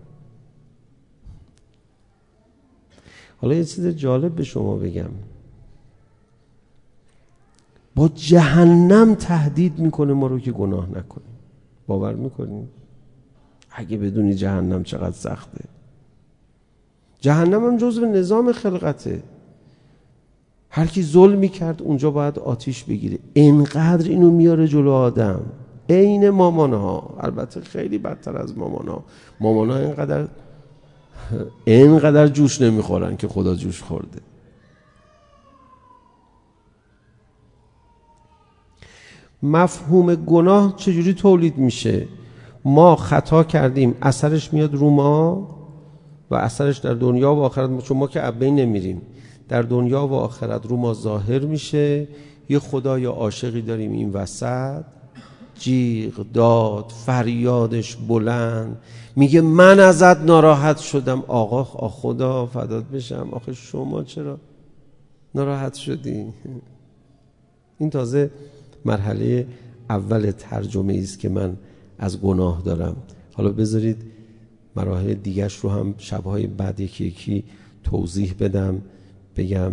S2: حالا یه چیز جالب به شما بگم، با جهنم تهدید میکنه ما رو که گناه نکنیم. باور میکنیم؟ اگه بدونی جهنم چقدر سخته. جهنم هم جزو نظام خلقته. هر کی ظلمی کرد اونجا باید آتیش بگیره. اینقدر اینو میاره جلو آدم، عین مامانها، البته خیلی بدتر از مامانها. مامانها اینقدر جوش نمیخورن که خدا جوش خورده. مفهوم گناه چجوری تولید میشه؟ ما خطا کردیم، اثرش میاد رو ما و اثرش در دنیا و آخرت، چون ما که ابین نمیریم، در دنیا و آخرت رو ما ظاهر میشه. یه خدای عاشقی داریم این وسط، جیغ داد، فریادش بلند، میگه من ازت ناراحت شدم. آقا خدا فدات بشم، آخه شما چرا ناراحت شدی؟ این تازه مرحله اول ترجمه است که من از گناه دارم. حالا بذارید مراحل دیگرش رو هم شبهای بعد یکی توضیح بدم، بگم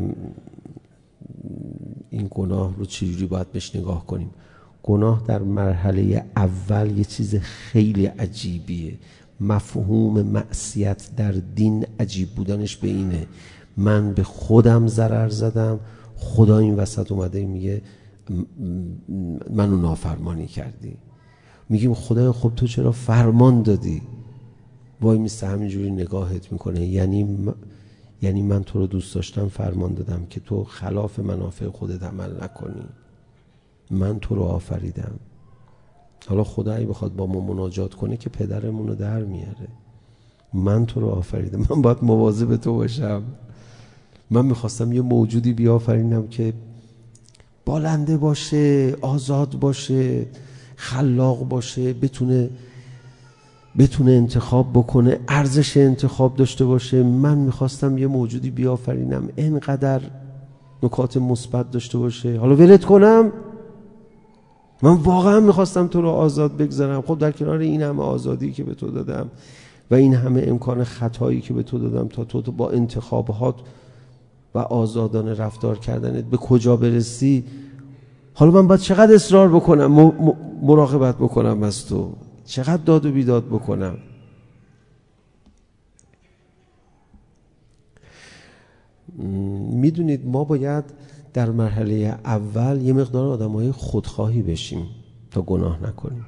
S2: این گناه رو چجوری باید بهش نگاه کنیم. گناه در مرحله اول یه چیز خیلی عجیبیه. مفهوم معصیت در دین عجیب بودنش به اینه، من به خودم ضرر زدم، خدا این وسط اومده میگه منو نافرمانی کردی. میگیم خدای خب تو چرا فرمان دادی؟ وای میسته همینجوری نگاهت میکنه، یعنی من تو رو دوست داشتم فرمان دادم که تو خلاف منافع خودت عمل نکنی. من تو رو آفریدم. حالا خدایی بخواد با ما مناجات کنه که پدرمون رو در میاره. من تو رو آفریدم، من باید مواظب تو باشم. من میخواستم یه موجودی بیافرینم که بالنده باشه، آزاد باشه، خلاق باشه، بتونه انتخاب بکنه، ارزش انتخاب داشته باشه. من میخواستم یه موجودی بیافرینم اینقدر نکات مثبت داشته باشه. حالا ولت کنم؟ من واقعا میخواستم تو رو آزاد بگذارم. خب در کنار این همه آزادی که به تو دادم و این همه امکان خطایی که به تو دادم تا تو با انتخابات و آزادانه رفتار کردنت به کجا برسی، حالا من باید چقدر اصرار بکنم، مراقبت بکنم از تو، چقدر داد و بیداد بکنم. میدونید ما باید در مرحله اول یه مقدار آدمای خودخواهی بشیم تا گناه نکنیم.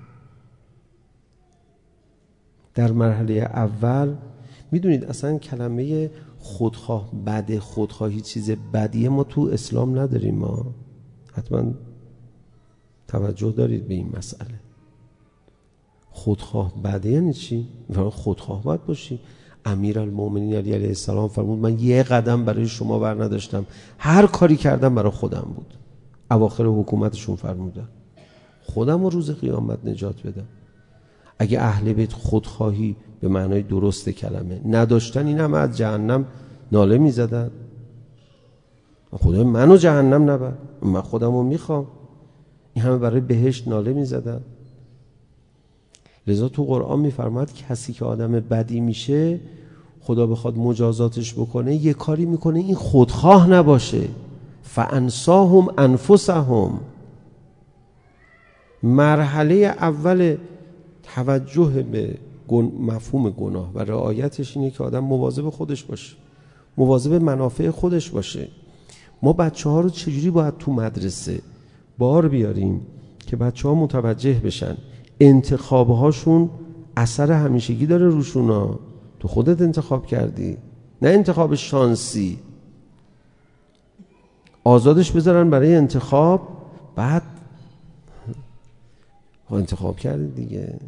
S2: در مرحله اول میدونید اصلا کلمه خودخواه بده، خودخواهی چیز بدیه ما تو اسلام نداریم. ما حتما توجه دارید به این مسئله. خودخواه بده یعنی چی؟ خودخواه باید باشی. امیرالمومنین علی علیه السلام فرمود من یه قدم برای شما بر نداشتم، هر کاری کردم برای خودم بود. اواخر حکومتشون فرمودن خودم رو روز قیامت نجات بدم. اگه اهل بیت خودخواهی به معنای درست کلمه نداشتن، این همه از جهنم ناله می زدن، خدای منو جهنم نبر، من خودم رو میخوام. این همه برای بهشت ناله می زدن. لذا تو قرآن میفرماد کسی که آدم بدی میشه، خدا بخواد مجازاتش بکنه، یه کاری میکنه این خودخواه نباشه. فانساهم انفسهم. مرحله اول توجه به مفهوم گناه و رعایتش اینه که آدم مواظب خودش باشه، مواظب منافع خودش باشه. ما بچه ها رو چجوری باید تو مدرسه بار بیاریم که بچه ها متوجه بشن انتخابهاشون اثر همیشگی داره روشونا. تو خودت انتخاب کردی، نه انتخاب شانسی. آزادش بذارن برای انتخاب، بعد انتخاب کردی دیگه.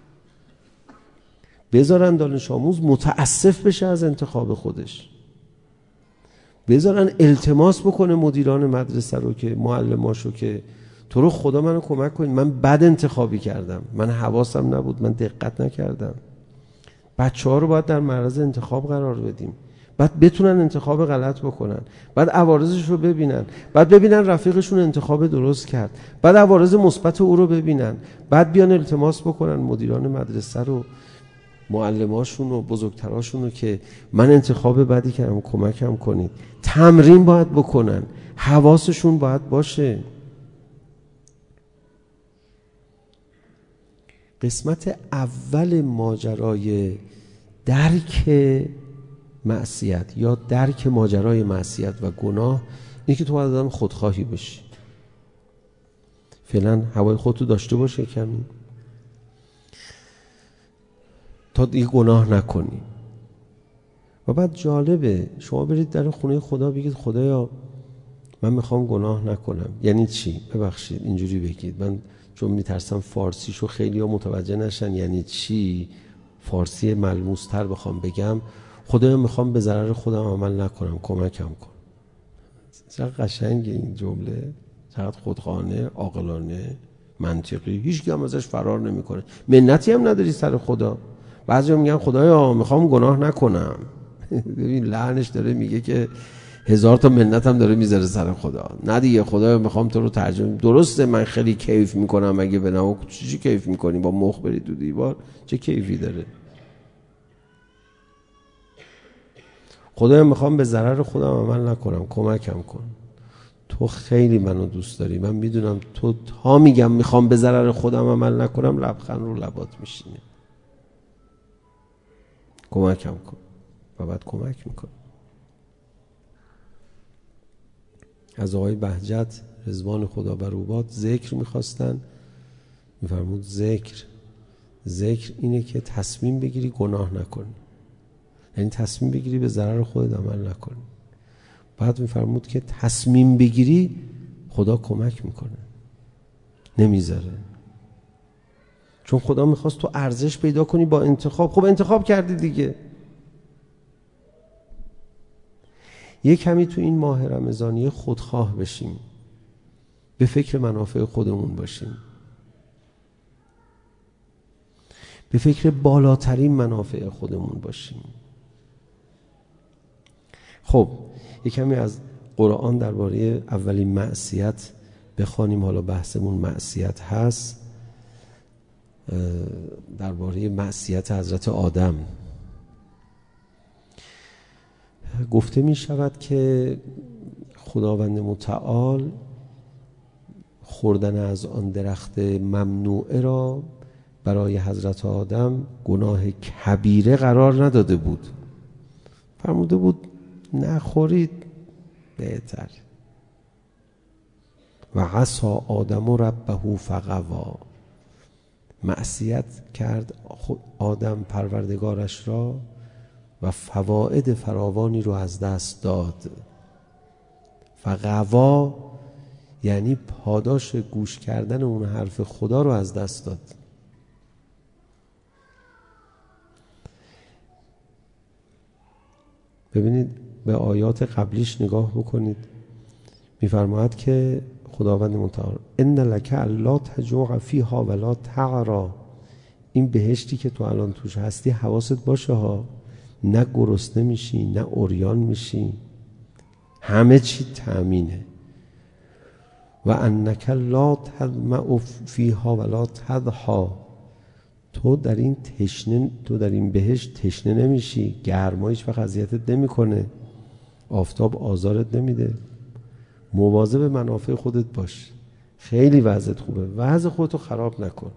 S2: بذارن دانش آموز متاسف بشه از انتخاب خودش. بذارن التماس بکنه مدیران مدرسه رو که معلماشو که تو رو خدا منو کمک کنید، من بد انتخابی کردم، من حواسم نبود، من دقت نکردم. بچه ها رو باید در معرض انتخاب قرار بدیم. بعد بتونن انتخاب غلط بکنن، بعد عوارضش رو ببینن، بعد ببینن رفیقشون انتخاب درست کرد، بعد عوارض مثبت او رو ببینن، بعد بیان التماس بکنن مدیران مدرسه رو، معلماشون و بزرگتراشون رو که من انتخاب بدی کردم کمکم کنید. تمرین باید بکنن، حواسشون باید باشه. قسمت اول ماجرای درک معصیت یا درک ماجرای معصیت و گناه اینه که تو باید آدم خودخواهی بشی. فعلا هوای خودتو داشته باشه کمی تا دیگه گناه نکنی. و بعد جالبه شما برید در خونه خدا بگید خدایا من میخوام گناه نکنم. یعنی چی؟ ببخشید اینجوری بگید، من چون میترسم فارسیشو خیلی ها متوجه نشن یعنی چی، فارسی ملموس تر بخوام بگم، خدایا میخوام به ضرر خودم عمل نکنم کمکم کن. چقدر قشنگه این جمله، چقدر خودخواهانه، عاقلانه، منطقی، هیچ کی هم ازش فرار نمیکنه. منتی هم نداری سر خدا. بعضیا میگن خدایا میخوام گناه نکنم. ببین لعنش داره میگه که 1000 تا منت هم داره میذاره سر خدا. نه دیگه خدایا میخوام تو رو ترجمه. درسته من خیلی کیف میکنم اگه بنام چی کیف میکنی با مخ بری تو دیوار، چه کیفی داره؟ خدایا میخوام به ضرر خودم عمل نکنم کمکم کن. تو خیلی منو دوست داری، من میدونم تو تا میگم میخوام به ضرر خودم عمل نکنم لبخند رو لبات میشینه. کمکم کن. و بعد کمک میکن. از آقای بهجت رضوان خدا بر او باد ذکر میخواستن، میفرمود ذکر اینه که تصمیم بگیری گناه نکنی، یعنی تصمیم بگیری به ضرر خودت عمل نکنی. بعد میفرمود که تصمیم بگیری خدا کمک میکنه، نمیذاره. چون خدا میخواست تو ارزش پیدا کنی با انتخاب. خب انتخاب کردی دیگه. یه کمی تو این ماه رمضانی خودخواه بشیم، به فکر منافع خودمون باشیم، به فکر بالاترین منافع خودمون باشیم. خب یه کمی از قرآن درباره اولین معصیت بخوانیم. حالا بحثمون معصیت هست، درباره معصیت حضرت آدم. گفته می شود که خداوند متعال خوردن از آن درخت ممنوعه را برای حضرت آدم گناه کبیره قرار نداده بود. فرموده بود نخورید بهتر. و عصی آدم ربه فغوا، معصیت کرد آدم پروردگارش را و فواید فراوانی رو از دست داد. فغوا یعنی پاداش گوش کردن اون حرف خدا رو از دست داد. ببینید به آیات قبلیش نگاه بکنید. میفرماید که خداوند متعال ان لک الا تجوع فیها ولا تعرا، این بهشتی که تو الان توش هستی حواست باشه ها، نه گرسنه میشی نه عریان میشی، همه چی تأمینه. و انک لا تظمأ فیها ولا تضحی، تو در این بهشت تشنه نمیشی، گرما هیچ وقت اذیتت نمیکنه، آفتاب آزارت نمیده. مواظب منافع خودت باش. خیلی وضعت خوبه، وضع خودتو خراب نکن،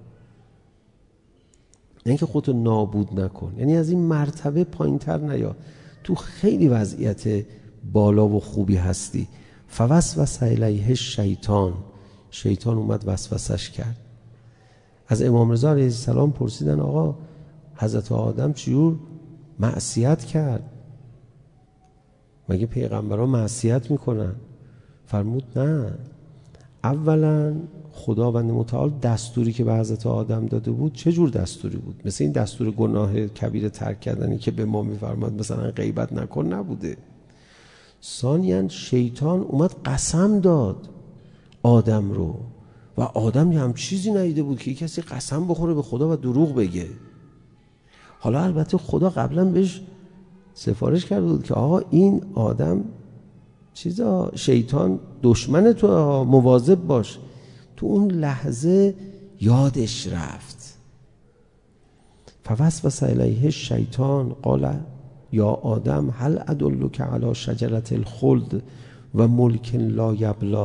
S2: نه اینکه خودتو نابود نکن، یعنی از این مرتبه پایین‌تر نیا. تو خیلی وضعیت بالا و خوبی هستی. فوسوس الیه الشیطان، شیطان اومد وسوسش کرد. از امام رضا علیه السلام پرسیدن آقا حضرت آدم چجور معصیت کرد؟ مگه پیغمبران معصیت میکنن؟ فرمود نه، اولا خداوند متعال دستوری که به حضرت آدم داده بود چه جور دستوری بود؟ مثل این دستور گناه کبیره ترک کردنی که به ما میفرماد مثلا غیبت نکن نبوده. ثانیاً شیطان اومد قسم داد آدم رو و آدم هم چیزی ندیده بود که کسی قسم بخوره به خدا و دروغ بگه. حالا البته خدا قبلا بهش سفارش کرده بود که آقا این آدم شیطان دشمن تو، مواظب باش. تو اون لحظه یادش رفت. فوسوس الیه الشیطان قال یا آدم هل ادلک علی شجرة الخلد و ملک لا یبلی.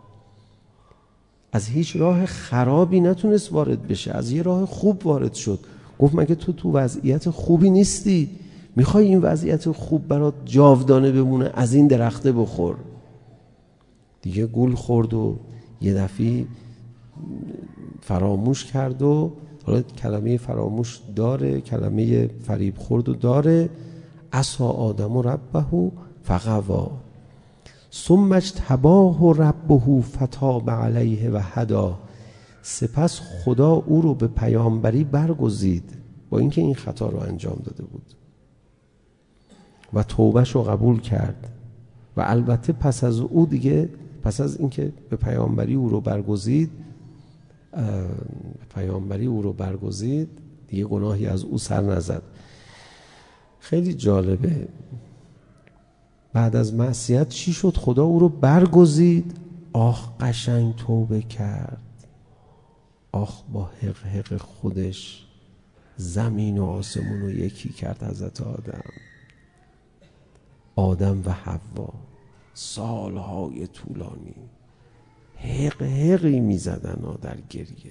S2: از هیچ راه خرابی نتونست وارد بشه، از یه راه خوب وارد شد. گفت مگه تو وضعیت خوبی نیستی؟ میخوای این وضعیت خوب برات جاودانه بمونه؟ از این درخته بخور. دیگه گول خورد و یه دفعه فراموش کرد و حالا کلمه فراموش داره، کلمه فریب خورد و داره. عصی آدم ربه فغوی ثم اجتباه ربه فتاب علیه و هدی. سپس خدا او رو به پیامبری برگزید با اینکه این خطا رو انجام داده بود و توبهش رو قبول کرد. و البته پس از او دیگه، پس از اینکه به پیامبری او رو برگزید دیگه گناهی از او سر نزد. خیلی جالبه. بعد از معصیت چی شد؟ خدا او رو برگزید. آخ قشنگ توبه کرد. آخ با حق حق خودش زمین و آسمون رو یکی کرد. حضرت آدم و حوا سالهای طولانی حق حقی می زدن در گریه.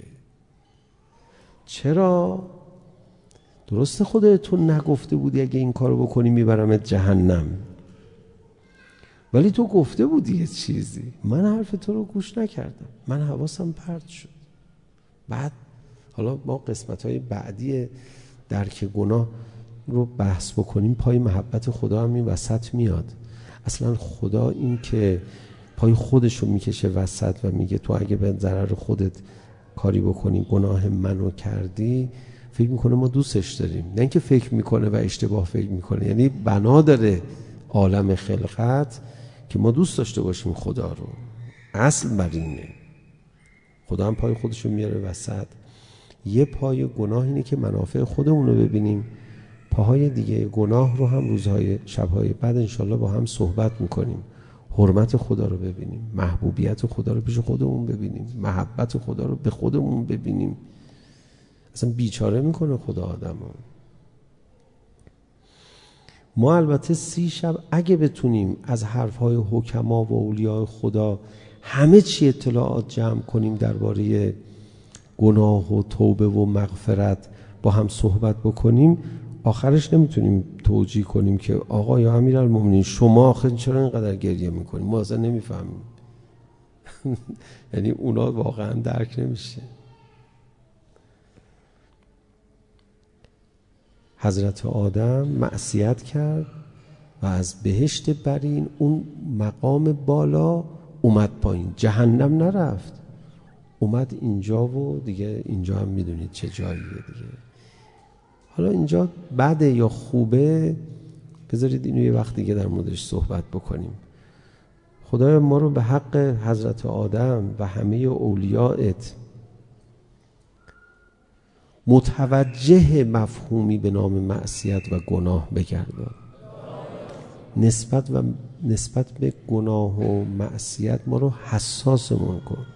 S2: چرا؟ درسته خودتون نگفته بودی اگه این کارو بکنی میبرمت جهنم، ولی تو گفته بودی یه چیزی. من حرف تو رو گوش نکردم، من حواسم پرت شد. بعد حالا ما قسمت‌های بعدی درک گناه رو بحث بکنیم. پای محبت خدا هم این وسط میاد. اصلا خدا این که پای خودش رو میکشه وسط و میگه تو اگه به ضرر خودت کاری بکنی گناه منو کردی، فکر میکنه ما دوستش داریم. نه اینکه فکر میکنه و اشتباه فکر میکنه، یعنی بنا داره عالم خلقت که ما دوست داشته باشیم خدا رو. اصل بر اینه. خدا هم پای خودش رو میاره وسط. یه پای گناه اینه که منافع خودمون رو ببینیم. پاهای دیگه گناه رو هم شبهای بعد انشالله با هم صحبت میکنیم. حرمت خدا رو ببینیم، محبوبیت خدا رو پیش خودمون ببینیم، محبت خدا رو به خودمون ببینیم. اصلا بیچاره میکنه خدا آدم رو. ما البته 30 شب اگه بتونیم از حرفهای حکما و اولیاء خدا همه چی اطلاعات جمع کنیم درباره گناه و توبه و مغفرت با هم صحبت بکنیم، آخرش نمیتونیم توجیه کنیم که آقا یا امیرالمومنین شما آخر چرا اینقدر گریه میکنیم؟ ما اصلا نمیفهمیم. یعنی اونا واقعا درک نمیشه. حضرت آدم معصیت کرد و از بهشت برین اون مقام بالا اومد پایین. جهنم نرفت، اومد اینجا و دیگه اینجا هم میدونید چه جاییه دیگه. حالا اینجا بده یا خوبه بذارید اینو یه وقت دیگه در موردش صحبت بکنیم. خدای ما رو به حق حضرت آدم و همه اولیاءت متوجه مفهومی به نام معصیت و گناه بگردان. نسبت به گناه و معصیت ما رو حساسمون کن.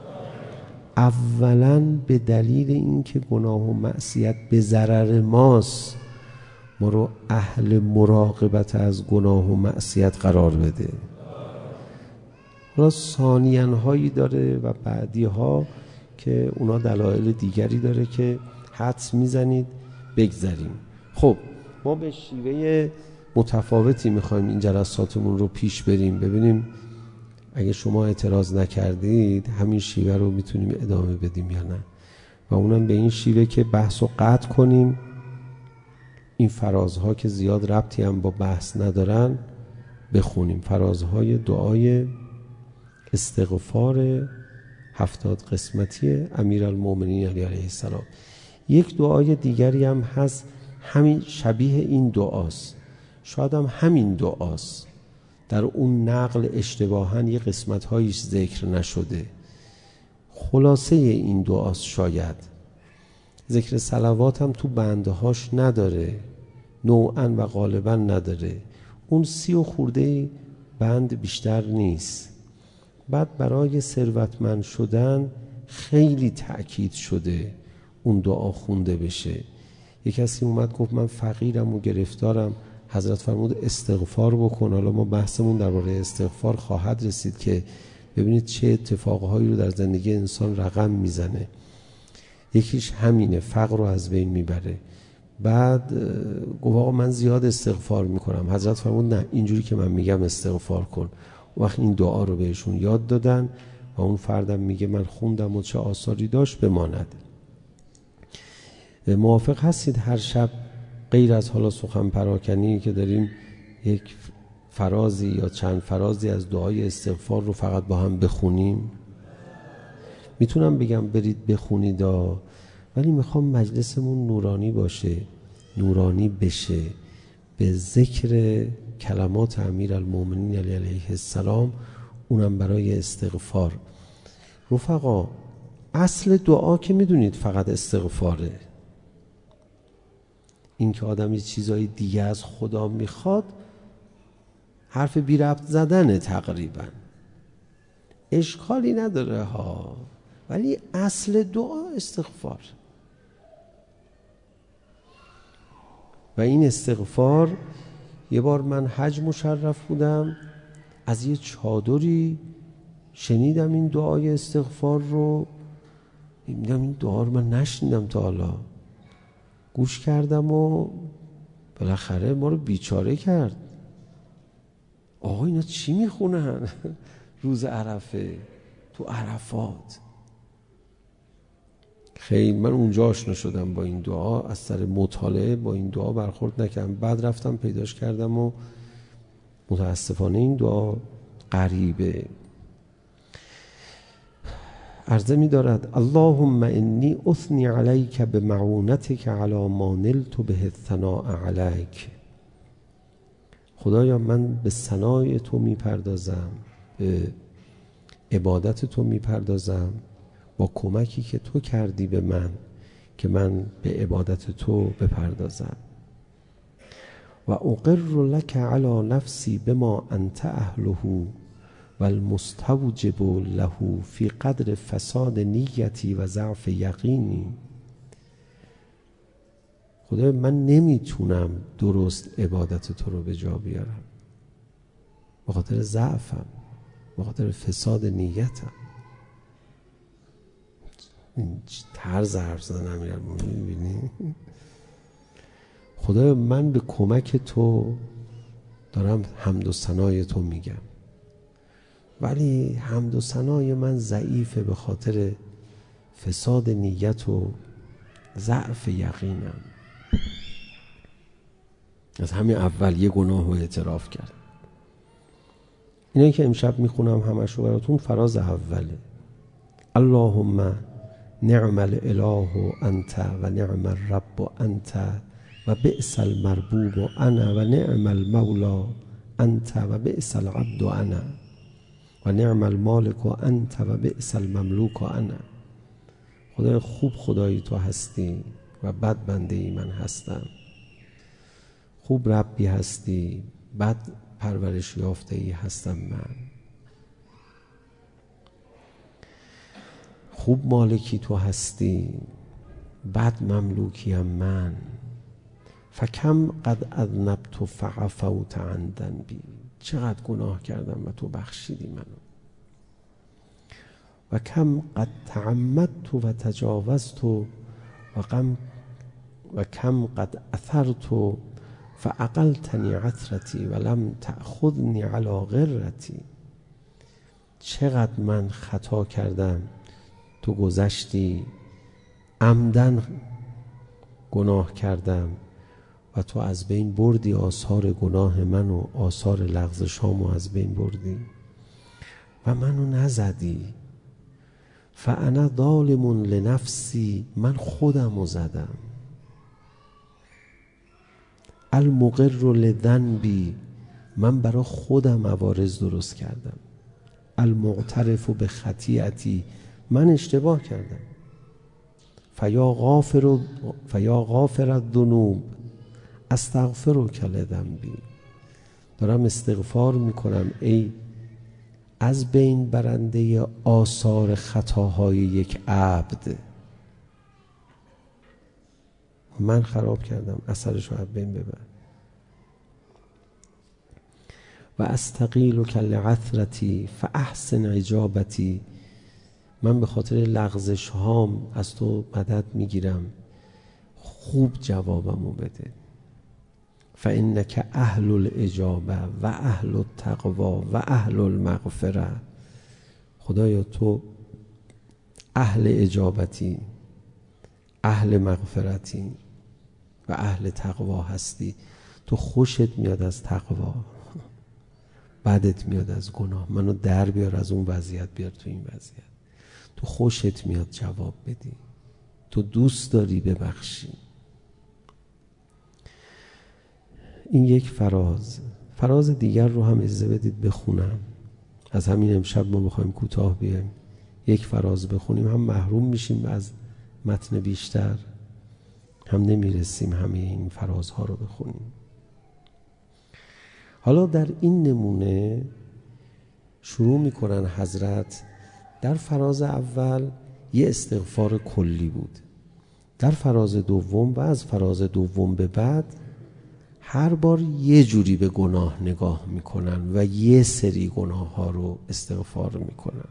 S2: اولا به دلیل اینکه گناه و معصیت به ضرر ماست، ما رو اهل مراقبت از گناه و معصیت قرار بده. حالا ثانیاً هایی داره و بعدی ها که اونا دلایل دیگری داره که حدس میزنید بگذاریم. خب ما به شیوه متفاوتی میخوایم این جلساتمون رو پیش بریم. ببینیم اگه شما اعتراض نکردید همین شیوه رو میتونیم ادامه بدیم یا نه. و اونم به این شیوه که بحث رو قطع کنیم. این فرازها که زیاد ربطی هم با بحث ندارن بخونیم. فرازهای دعای استغفار 70 قسمتی امیرالمومنین علی علیه السلام. یک دعای دیگری هم هست همین شبیه این دعاست، شاید هم همین دعاست، در اون نقل اشتباهاً یه قسمت هایش ذکر نشده. خلاصه این دعاست. شاید ذکر صلوات هم تو بندهاش نداره، نوعا و غالبا نداره، اون 30 و خورده بند بیشتر نیست. بعد برای ثروتمند شدن خیلی تأکید شده اون دعا خونده بشه. یک کسی اومد گفت من فقیرم و گرفتارم، حضرت فرمود استغفار بکن. حالا ما بحثمون درباره استغفار خواهد رسید که ببینید چه اتفاقهایی رو در زندگی انسان رقم میزنه. یکیش همینه، فقر رو از بین میبره. بعد گفت آقا من زیاد استغفار میکنم. حضرت فرمود نه، اینجوری که من میگم استغفار کن. وقت این دعا رو بهشون یاد دادن و اون فردم میگه من خوندم و چه آثاری داشت بماند. موافق هستید هر شب غیر از حالا سخن پراکنی که داریم یک فرازی یا چند فرازی از دعای استغفار رو فقط با هم بخونیم؟ میتونم بگم برید بخونید، ولی میخوام مجلسمون نورانی باشه، نورانی بشه به ذکر کلمات امیرالمومنین علیه السلام، اونم برای استغفار. رفقا اصل دعا که میدونید فقط استغفاره. این که آدم یه چیزای دیگه از خدا میخواد حرف بی ربط زدنه تقریبا، اشکالی نداره ها، ولی اصل دعا استغفار. و این استغفار، یه بار من حج مشرف بودم، از یه چادری شنیدم این دعای استغفار رو. میدم این دعا رو من نشنیدم تا حالا، گوش کردم و بالاخره ما رو بیچاره کرد. آقا اینا چی میخونن روز عرفه تو عرفات؟ خیلی من اونجا آشنا شدم با این دعا، از سر مطالعه با این دعا برخورد نکردم. بعد رفتم پیداش کردم و متاسفانه این دعا غریبه. عرضه می دارد اللهم انی اثنی علیک بمعونتک علی ما نلت به الثناء علیک. خدایا من به ثنای تو می پردازم، به عبادت تو می پردازم با کمکی که تو کردی به من که من به عبادت تو بپردازم. و اقر لک علی نفسی بما انت اهله و المستوجب له فی قدر فساد نیتی و ضعف یقینی. خدای من نمیتونم درست عبادت تو رو به جا بیارم به خاطر ضعفم، به خاطر فساد نیتم. این طرز حرف زدن امیرالمومنین می‌بینی؟ خدای من به کمک تو دارم حمد و ثنای تو میگم، ولی حمد و ثنای من ضعیفه به خاطر فساد نیت و ضعف یقینم. از همین اول یه گناه رو اعتراف کرد. اینایی که امشب میخونم همش رو براتون فراز اوله. اللهم نعم الاله انت و نعم الرب انت و بئس المربوب انا و نعم المولا انت و بئس العبد انا و نعم المالک انت و بئس المملوک انا. خدای خوب خدایی تو هستی و بد بنده ای من هستم. خوب ربی هستی، بد پرورش یافته ای هستم من. خوب مالکی تو هستی، بد مملوکیم من. فکم قد اذنبت فعفوت عن ذنبی. چقدر گناه کردم و تو بخشیدی منو. و کم قد تعمدت و تجاوزت و کم قد اثرت فعقلتنی عثرتی و لم تأخذنی علی غرتی. چقدر من خطا کردم تو گذشتی، عمدن گناه کردم و تو از بین بردی آثار گناه من و آثار لغزشامو از بین بردی و منو نزدی. فانا ظالم لنفسی، من خودمو زدم. المقر لذنبی، من برای خودم عوارض درست کردم. المعترف به خطیئتی، من اشتباه کردم. فیا غافر الذنوب استغفرک لذنبی، دارم استغفار میکنم ای از بین برنده آثار خطاهای یک عبد. من خراب کردم، اثرش رو از بین ببر. و استقیلک لعثرتی فاحسن اجابتی، من به خاطر لغزش هام از تو مدد میگیرم، خوب جوابمو بده. فانک اهل الاجابه و اهل التقوا و اهل المغفره، خدایا تو اهل اجابتی، اهل مغفرتی و اهل تقوا هستی. تو خوشت میاد از تقوا، بدت میاد از گناه. منو در بیار از اون وضعیت بیار تو این وضعیت. تو خوشت میاد جواب بدی، تو دوست داری ببخشی. این یک فراز دیگر رو هم اجازه بدید بخونم. از همین امشب ما بخوایم کوتاه بیایم یک فراز بخونیم، هم محروم میشیم از متن بیشتر، هم نمیرسیم همه این فرازها رو بخونیم. حالا در این نمونه شروع میکنن حضرت. در فراز اول یه استغفار کلی بود، در فراز دوم و از فراز دوم به بعد هر بار یه جوری به گناه نگاه میکنن و یه سری گناه ها رو استغفار میکنن.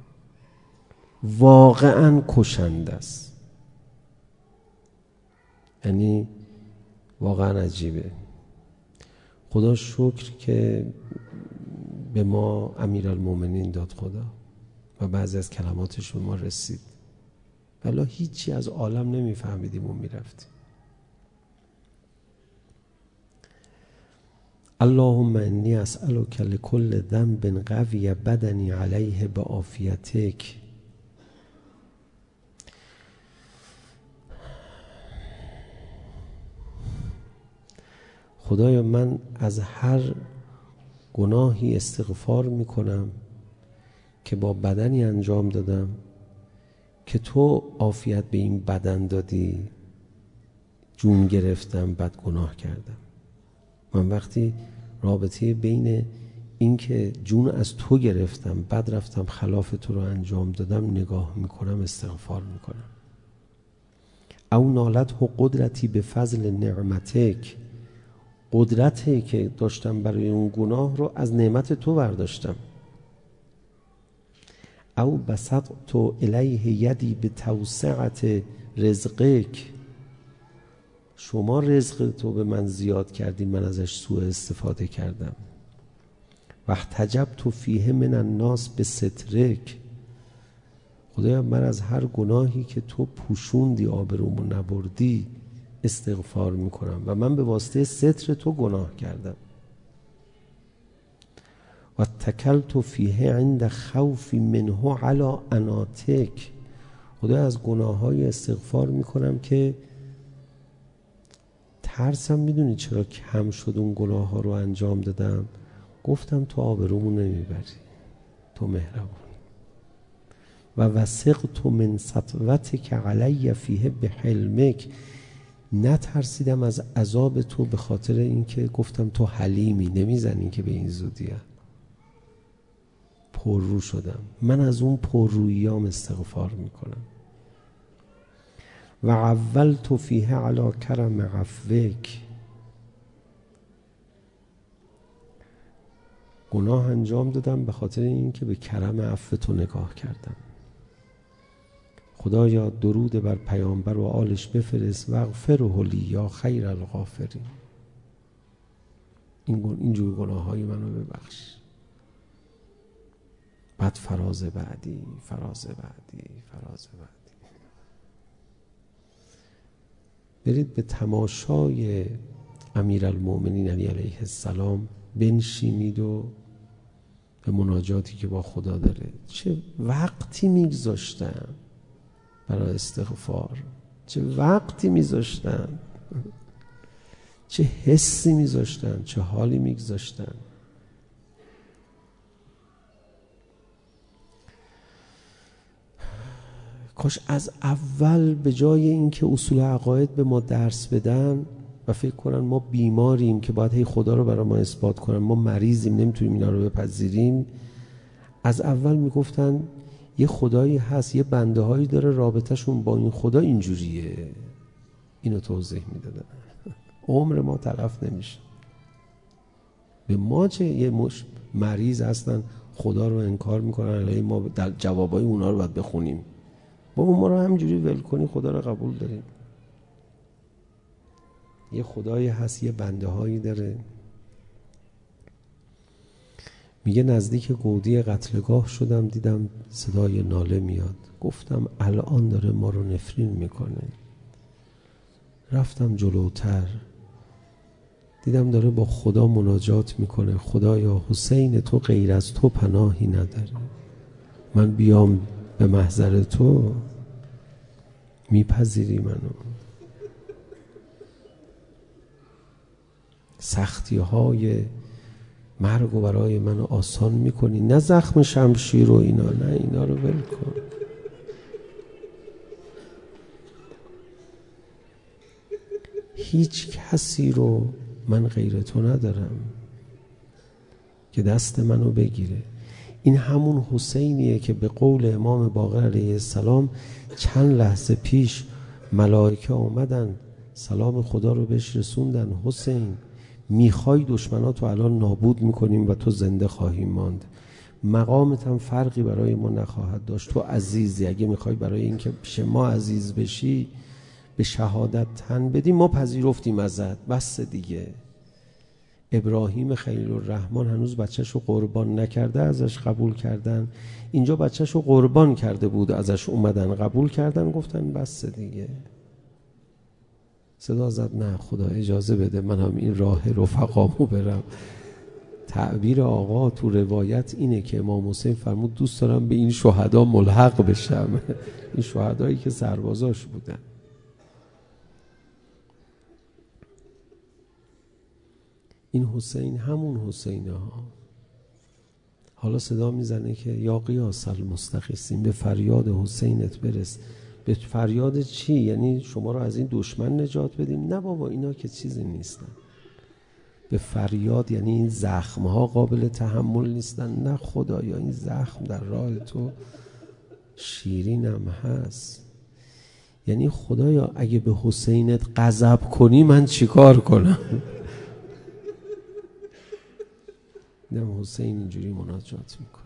S2: واقعا کشنده است، یعنی واقعا عجیبه. خدا شکر که به ما امیرالمومنین داد خدا و بعضی از کلماتش به ما رسید، ولی هیچی از عالم نمیفهمیدیم و میرفتیم. اللهم انی اسألک لکل ذنب قوی بدنی علیه بعافیتک. خدایا من از هر گناهی استغفار میکنم که با بدنی انجام دادم که تو عافیت به این بدن دادی، جون گرفتم بعد گناه کردم. من وقتی رابطه بین این که جون از تو گرفتم بعد رفتم خلاف تو رو انجام دادم نگاه میکنم، استغفار میکنم. او نالته قدرتی به فضل نعمتک، قدرتی که داشتم برای اون گناه رو از نعمت تو برداشتم. او بسطت الیه یدی به توسعت رزقک، شما رزق تو به من زیاد کردی، من ازش سوء استفاده کردم. و احتجبت فیه من الناس به سترک، خدایا من از هر گناهی که تو پوشوندی آبرومو نبردی استغفار میکنم و من به واسطه ستر تو گناه کردم. و اتکلت فیه عند خوفی منه علی اناتک، خدایا از گناههای استغفار میکنم که ترسم میدونی چرا کم شد اون گناه ها رو انجام دادم. گفتم تو آبرومو نمیبری، تو مهربونی. و وثقت من سطوتک علی فیه به حلمک، نترسیدم از عذاب تو به خاطر اینکه گفتم تو حلیمی، نمیزنی که به این زودیه. پررو شدم، من از اون پرروییام استغفار میکنم. و عولت فیه علی کرم عفوک، گناه انجام دادم به خاطر اینکه به کرم عفو تو نگاه کردم. خدایا درود بر پیامبر و آلش بفرست و اغفره لی یا خیر الغافرین، اینجور گناه های منو ببخش. بعد فراز بعدی، فراز بعدی، فراز بعدی. برید به تماشای امیرالمومنین علی علیه السلام بنشینید و به مناجاتی که با خدا داره. چه وقتی میگذاشتن برای استغفار، چه وقتی میذاشتن، چه حسی میذاشتن، چه حالی میگذاشتن. کاش از اول به جای اینکه اصول عقاید به ما درس بدن و فکر کنن ما بیماریم که باید هی خدا رو برای ما اثبات کنن، ما مریضیم نمیتونیم اینا رو بپذیریم. از اول میگفتن یه خدایی هست، یه بنده هایی داره رابطهشون با این خدا اینجوریه. اینو توضیح میدادن. عمر ما تلف نمیشه. به ما چه؟ یه مریض هستن خدا رو انکار میکنن، الهی ما در جوابای اونا رو باید بخونیم. بابا ما رو همینجوری ول کنی خدا رو قبول داریم. یه خدایی هست، یه بنده هایی داره. میگه نزدیک گودی قتلگاه شدم، دیدم صدای ناله میاد. گفتم الان داره ما رو نفرین میکنه. رفتم جلوتر، دیدم داره با خدا مناجات میکنه. خدایا حسین تو غیر از تو پناهی نداره، من بیام به محضر تو میپذیری منو؟ سختی های مرگ و برای من آسان میکنی، نه زخم شمشیر و اینا، نه اینا رو ول کن. هیچ کسی رو من غیر تو ندارم که دست منو بگیره. این همون حسینیه که به قول امام باقر علیه السلام چند لحظه پیش ملائکه آمدن سلام خدا رو بهش رسوندن: حسین میخوای دشمناتو الان نابود میکنیم و تو زنده خواهی ماند، مقامت هم فرقی برای ما نخواهد داشت، تو عزیزی، اگه میخوای برای اینکه پیش ما عزیز بشی به شهادت تن بدی ما پذیرفتیم ازت، بس دیگه. ابراهیم خلیل الرحمن هنوز بچه‌شو قربان نکرده ازش قبول کردن، اینجا بچه‌شو قربان کرده بود ازش اومدن قبول کردن، گفتن بس دیگه. صدا زد نه خدا اجازه بده من هم این راه رفقامو برم. تعبیر آقا تو روایت اینه که امام حسین فرمود دوست دارم به این شهدا ملحق بشم. این شهدایی که سربازاش بودن. این حسین همون حسینه ها. حالا صدا میزنه که یا قیاس المستغیثین، به فریاد حسینت برس. به فریاد چی؟ یعنی شما رو از این دشمن نجات بدیم؟ نه بابا اینا که چیزی نیستن. به فریاد یعنی این زخم ها قابل تحمل نیستن. نه خدایا این زخم در راه تو شیرینم هست. یعنی خدایا اگه به حسینت غضب کنی من چیکار کنم؟ دیدم حسین اینجوری مناجات میکنه.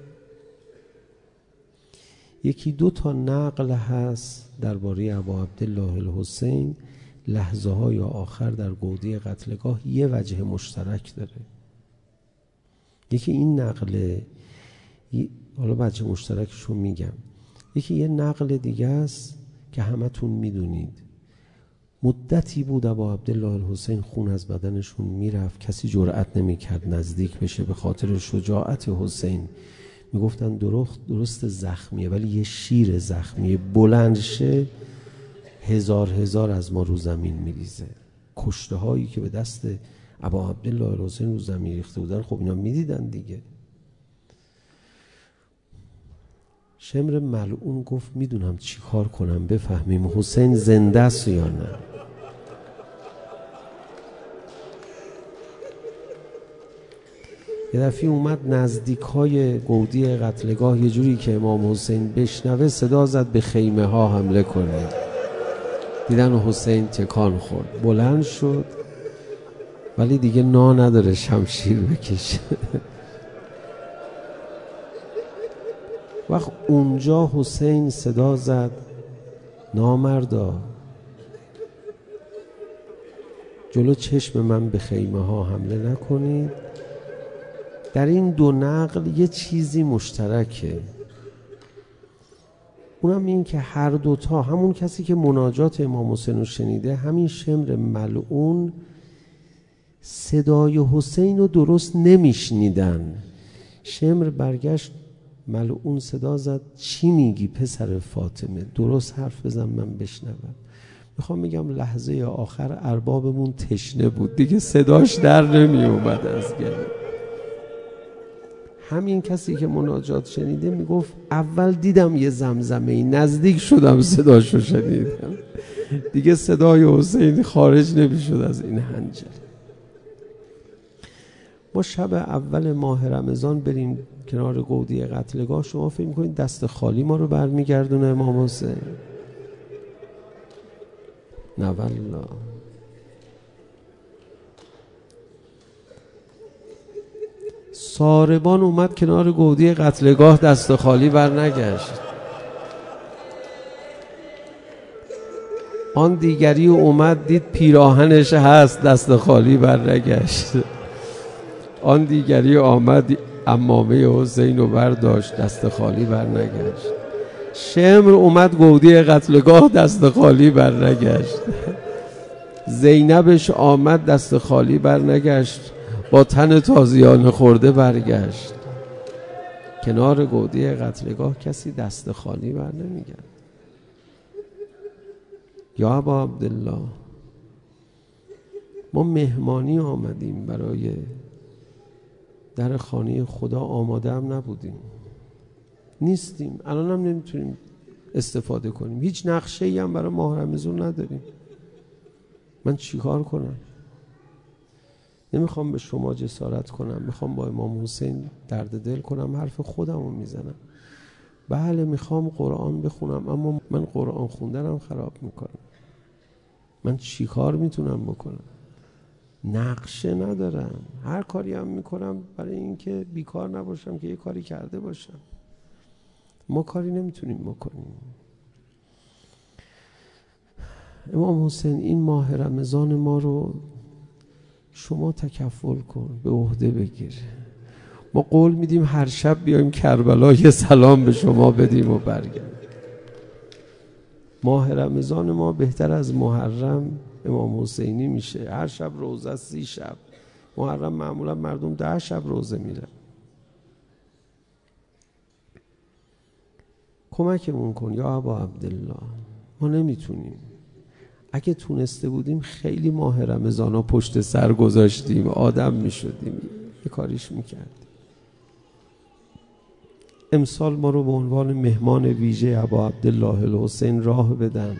S2: یکی دو تا نقل هست درباره ابا عبدالله الحسین. لحظه های آخر در گودی قتلگاه یه وجه مشترک داره. یکی این نقله، حالا وجه مشترکشو میگم. یکی یه نقل دیگه است که همتون میدونید. مدتی بود ابا عبدالله الحسین خون از بدنشون میرفت، کسی جرأت نمیکرد نزدیک بشه به خاطر شجاعت حسین. میگفتن درست زخمیه ولی یه شیر زخمیه، بلند شه هزار از ما رو زمین میریزه. کشته هایی که به دست ابا عبدالله الحسین رو زمین ریخته بودن خب اینا میدیدن دیگه. شمر ملعون گفت میدونم چی کار کنم بفهمیم حسین زنده است یا نه. یه دفعه اومد نزدیک های گودی قتلگاه، یه جوری که امام حسین بشنوه صدا زد به خیمه ها حمله کنه. دیدن حسین تکان خورد، بلند شد ولی دیگه نداره شمشیر بکشه. وقت اونجا حسین صدا زد نامردا جلو چشم من به خیمه ها حمله نکنید. در این دو نقل یه چیزی مشترکه، اونم این که هر دوتا همون کسی که مناجات امام حسین رو شنیده، همین شمر ملعون صدای حسین رو درست نمیشنیدن. شمر برگشت ملعون صدا زد چی میگی پسر فاطمه؟ درست حرف بزن من بشنوم. میخوام بگم لحظه آخر اربابمون تشنه بود دیگه، صداش در نمی اومد از گله. همین کسی که مناجات شنیده میگفت اول دیدم یه زمزمه ای، نزدیک شدم صداشو شنیدم. دیگه صدای حسین خارج نمیشد از این حنجره. ما شب اول ماه رمضان بریم کنار گودی قتلگاه، شما فکر می‌کنید دست خالی ما رو برمیگردونه امام حسین؟ نه والله. ساربان اومد کنار گودی قتلگاه، دست خالی برنگشت. آن دیگری اومد دید پیراهنش هست، دست خالی برنگشت. آن دیگری آمد عمامه حسین رو برداشت، دست خالی برنگشت. شمر اومد گودی قتلگاه، دست خالی برنگشت. زینبش آمد، دست خالی برنگشت، با تن تازیانه خورده برگشت. کنار گودی قتلگاه کسی دست خالی بر نمیگرد. یا ابا عبدالله، ما مهمانی آمدیم، برای در خانه خدا آماده هم نبودیم، نیستیم، الان هم نمیتونیم استفاده کنیم، هیچ نقشه‌ای هم برای ماه رمضان نداریم. من چیکار کنم؟ نمیخوام به شما جسارت کنم، میخوام با امام حسین درد دل کنم، حرف خودم رو میزنم. بله میخوام قرآن بخونم، اما من قرآن خوندنم خراب میکنم. من چیکار میتونم بکنم؟ نقشه ندارم، هر کاری هم میکنم برای اینکه بیکار نباشم که یه کاری کرده باشم. ما کاری نمیتونیم بکنیم. امام حسین این ماه رمضان ما رو شما تکفل کن، به عهده بگیر. ما قول میدیم هر شب بیایم کربلا یه سلام به شما بدیم و برگردیم. ماه رمضان ما بهتر از محرم امام حسینی میشه. هر شب روزه 30 شب. محرم معمولا مردم 10 شب روزه میرن. کمکمون کن یا ابا عبدالله، ما نمیتونیم. اگه تونسته بودیم خیلی ماه رمضان ها پشت سر گذاشتیم، آدم میشدیم، یه کاریش میکردیم. امسال ما رو به عنوان مهمان ویژه ابا عبدالله الحسین راه بدن.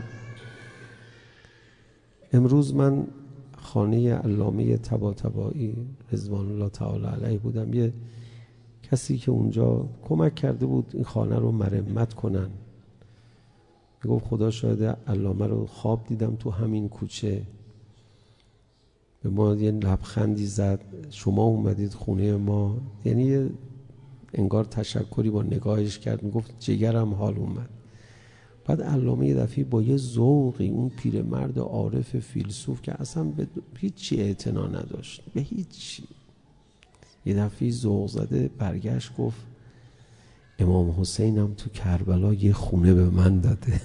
S2: امروز من خانه علامه طباطبایی رضوان الله تعالی علیه بودم. یه کسی که اونجا کمک کرده بود این خانه رو مرمت کنن، گفت خدا شاید علامه رو خواب دیدم تو همین کوچه. به ما یه لبخندی زد، شما اومدید خونه ما، یعنی انگار تشکری با نگاهش کرد، میگفت جگرم حال اومد. بعد علامه یه دفعه با یه ذوقی، اون پیرمرد عارف فیلسوف که اصلا به هیچی اعتنا نداشت، به هیچی، یه دفعه ذوق زده برگشت گفت امام حسینم تو کربلا یه خونه به من داده.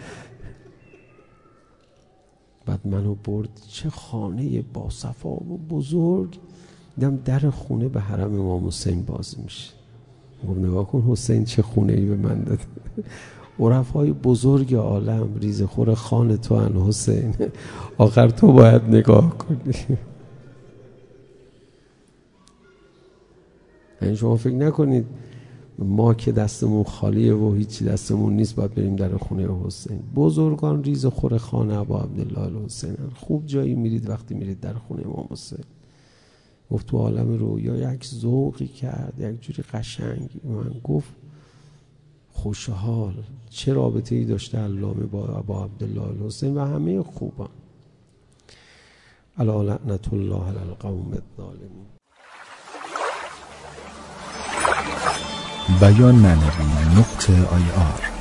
S2: بعد منو برد چه خانه با صفا و بزرگ، دیدم در خونه به حرم امام حسین باز میشه. گفت نگاه کن حسین چه خونه‌ای به من داده. عرفای بزرگ عالم ریزخور خان تو ان حسین، آخر تو باید نگاه کنی. یعنی شما فکر نکنید ما که دستمون خالیه و هیچی دستمون نیست باید بریم در خونه حسین. بزرگان ریزخور خان ابا عبدالله الحسین، خوب جایی میرید وقتی میرید در خونه امام حسین. گفت تو عالم رویا یک ذوقی کرد، یک جوری قشنگی. من گفت خوشحال، چه رابطه ای داشته علامه با ابا عبدالله الحسین و همه خوبان. الا لعنت الله علی القوم الظالمین.
S3: بیان معنوی .ir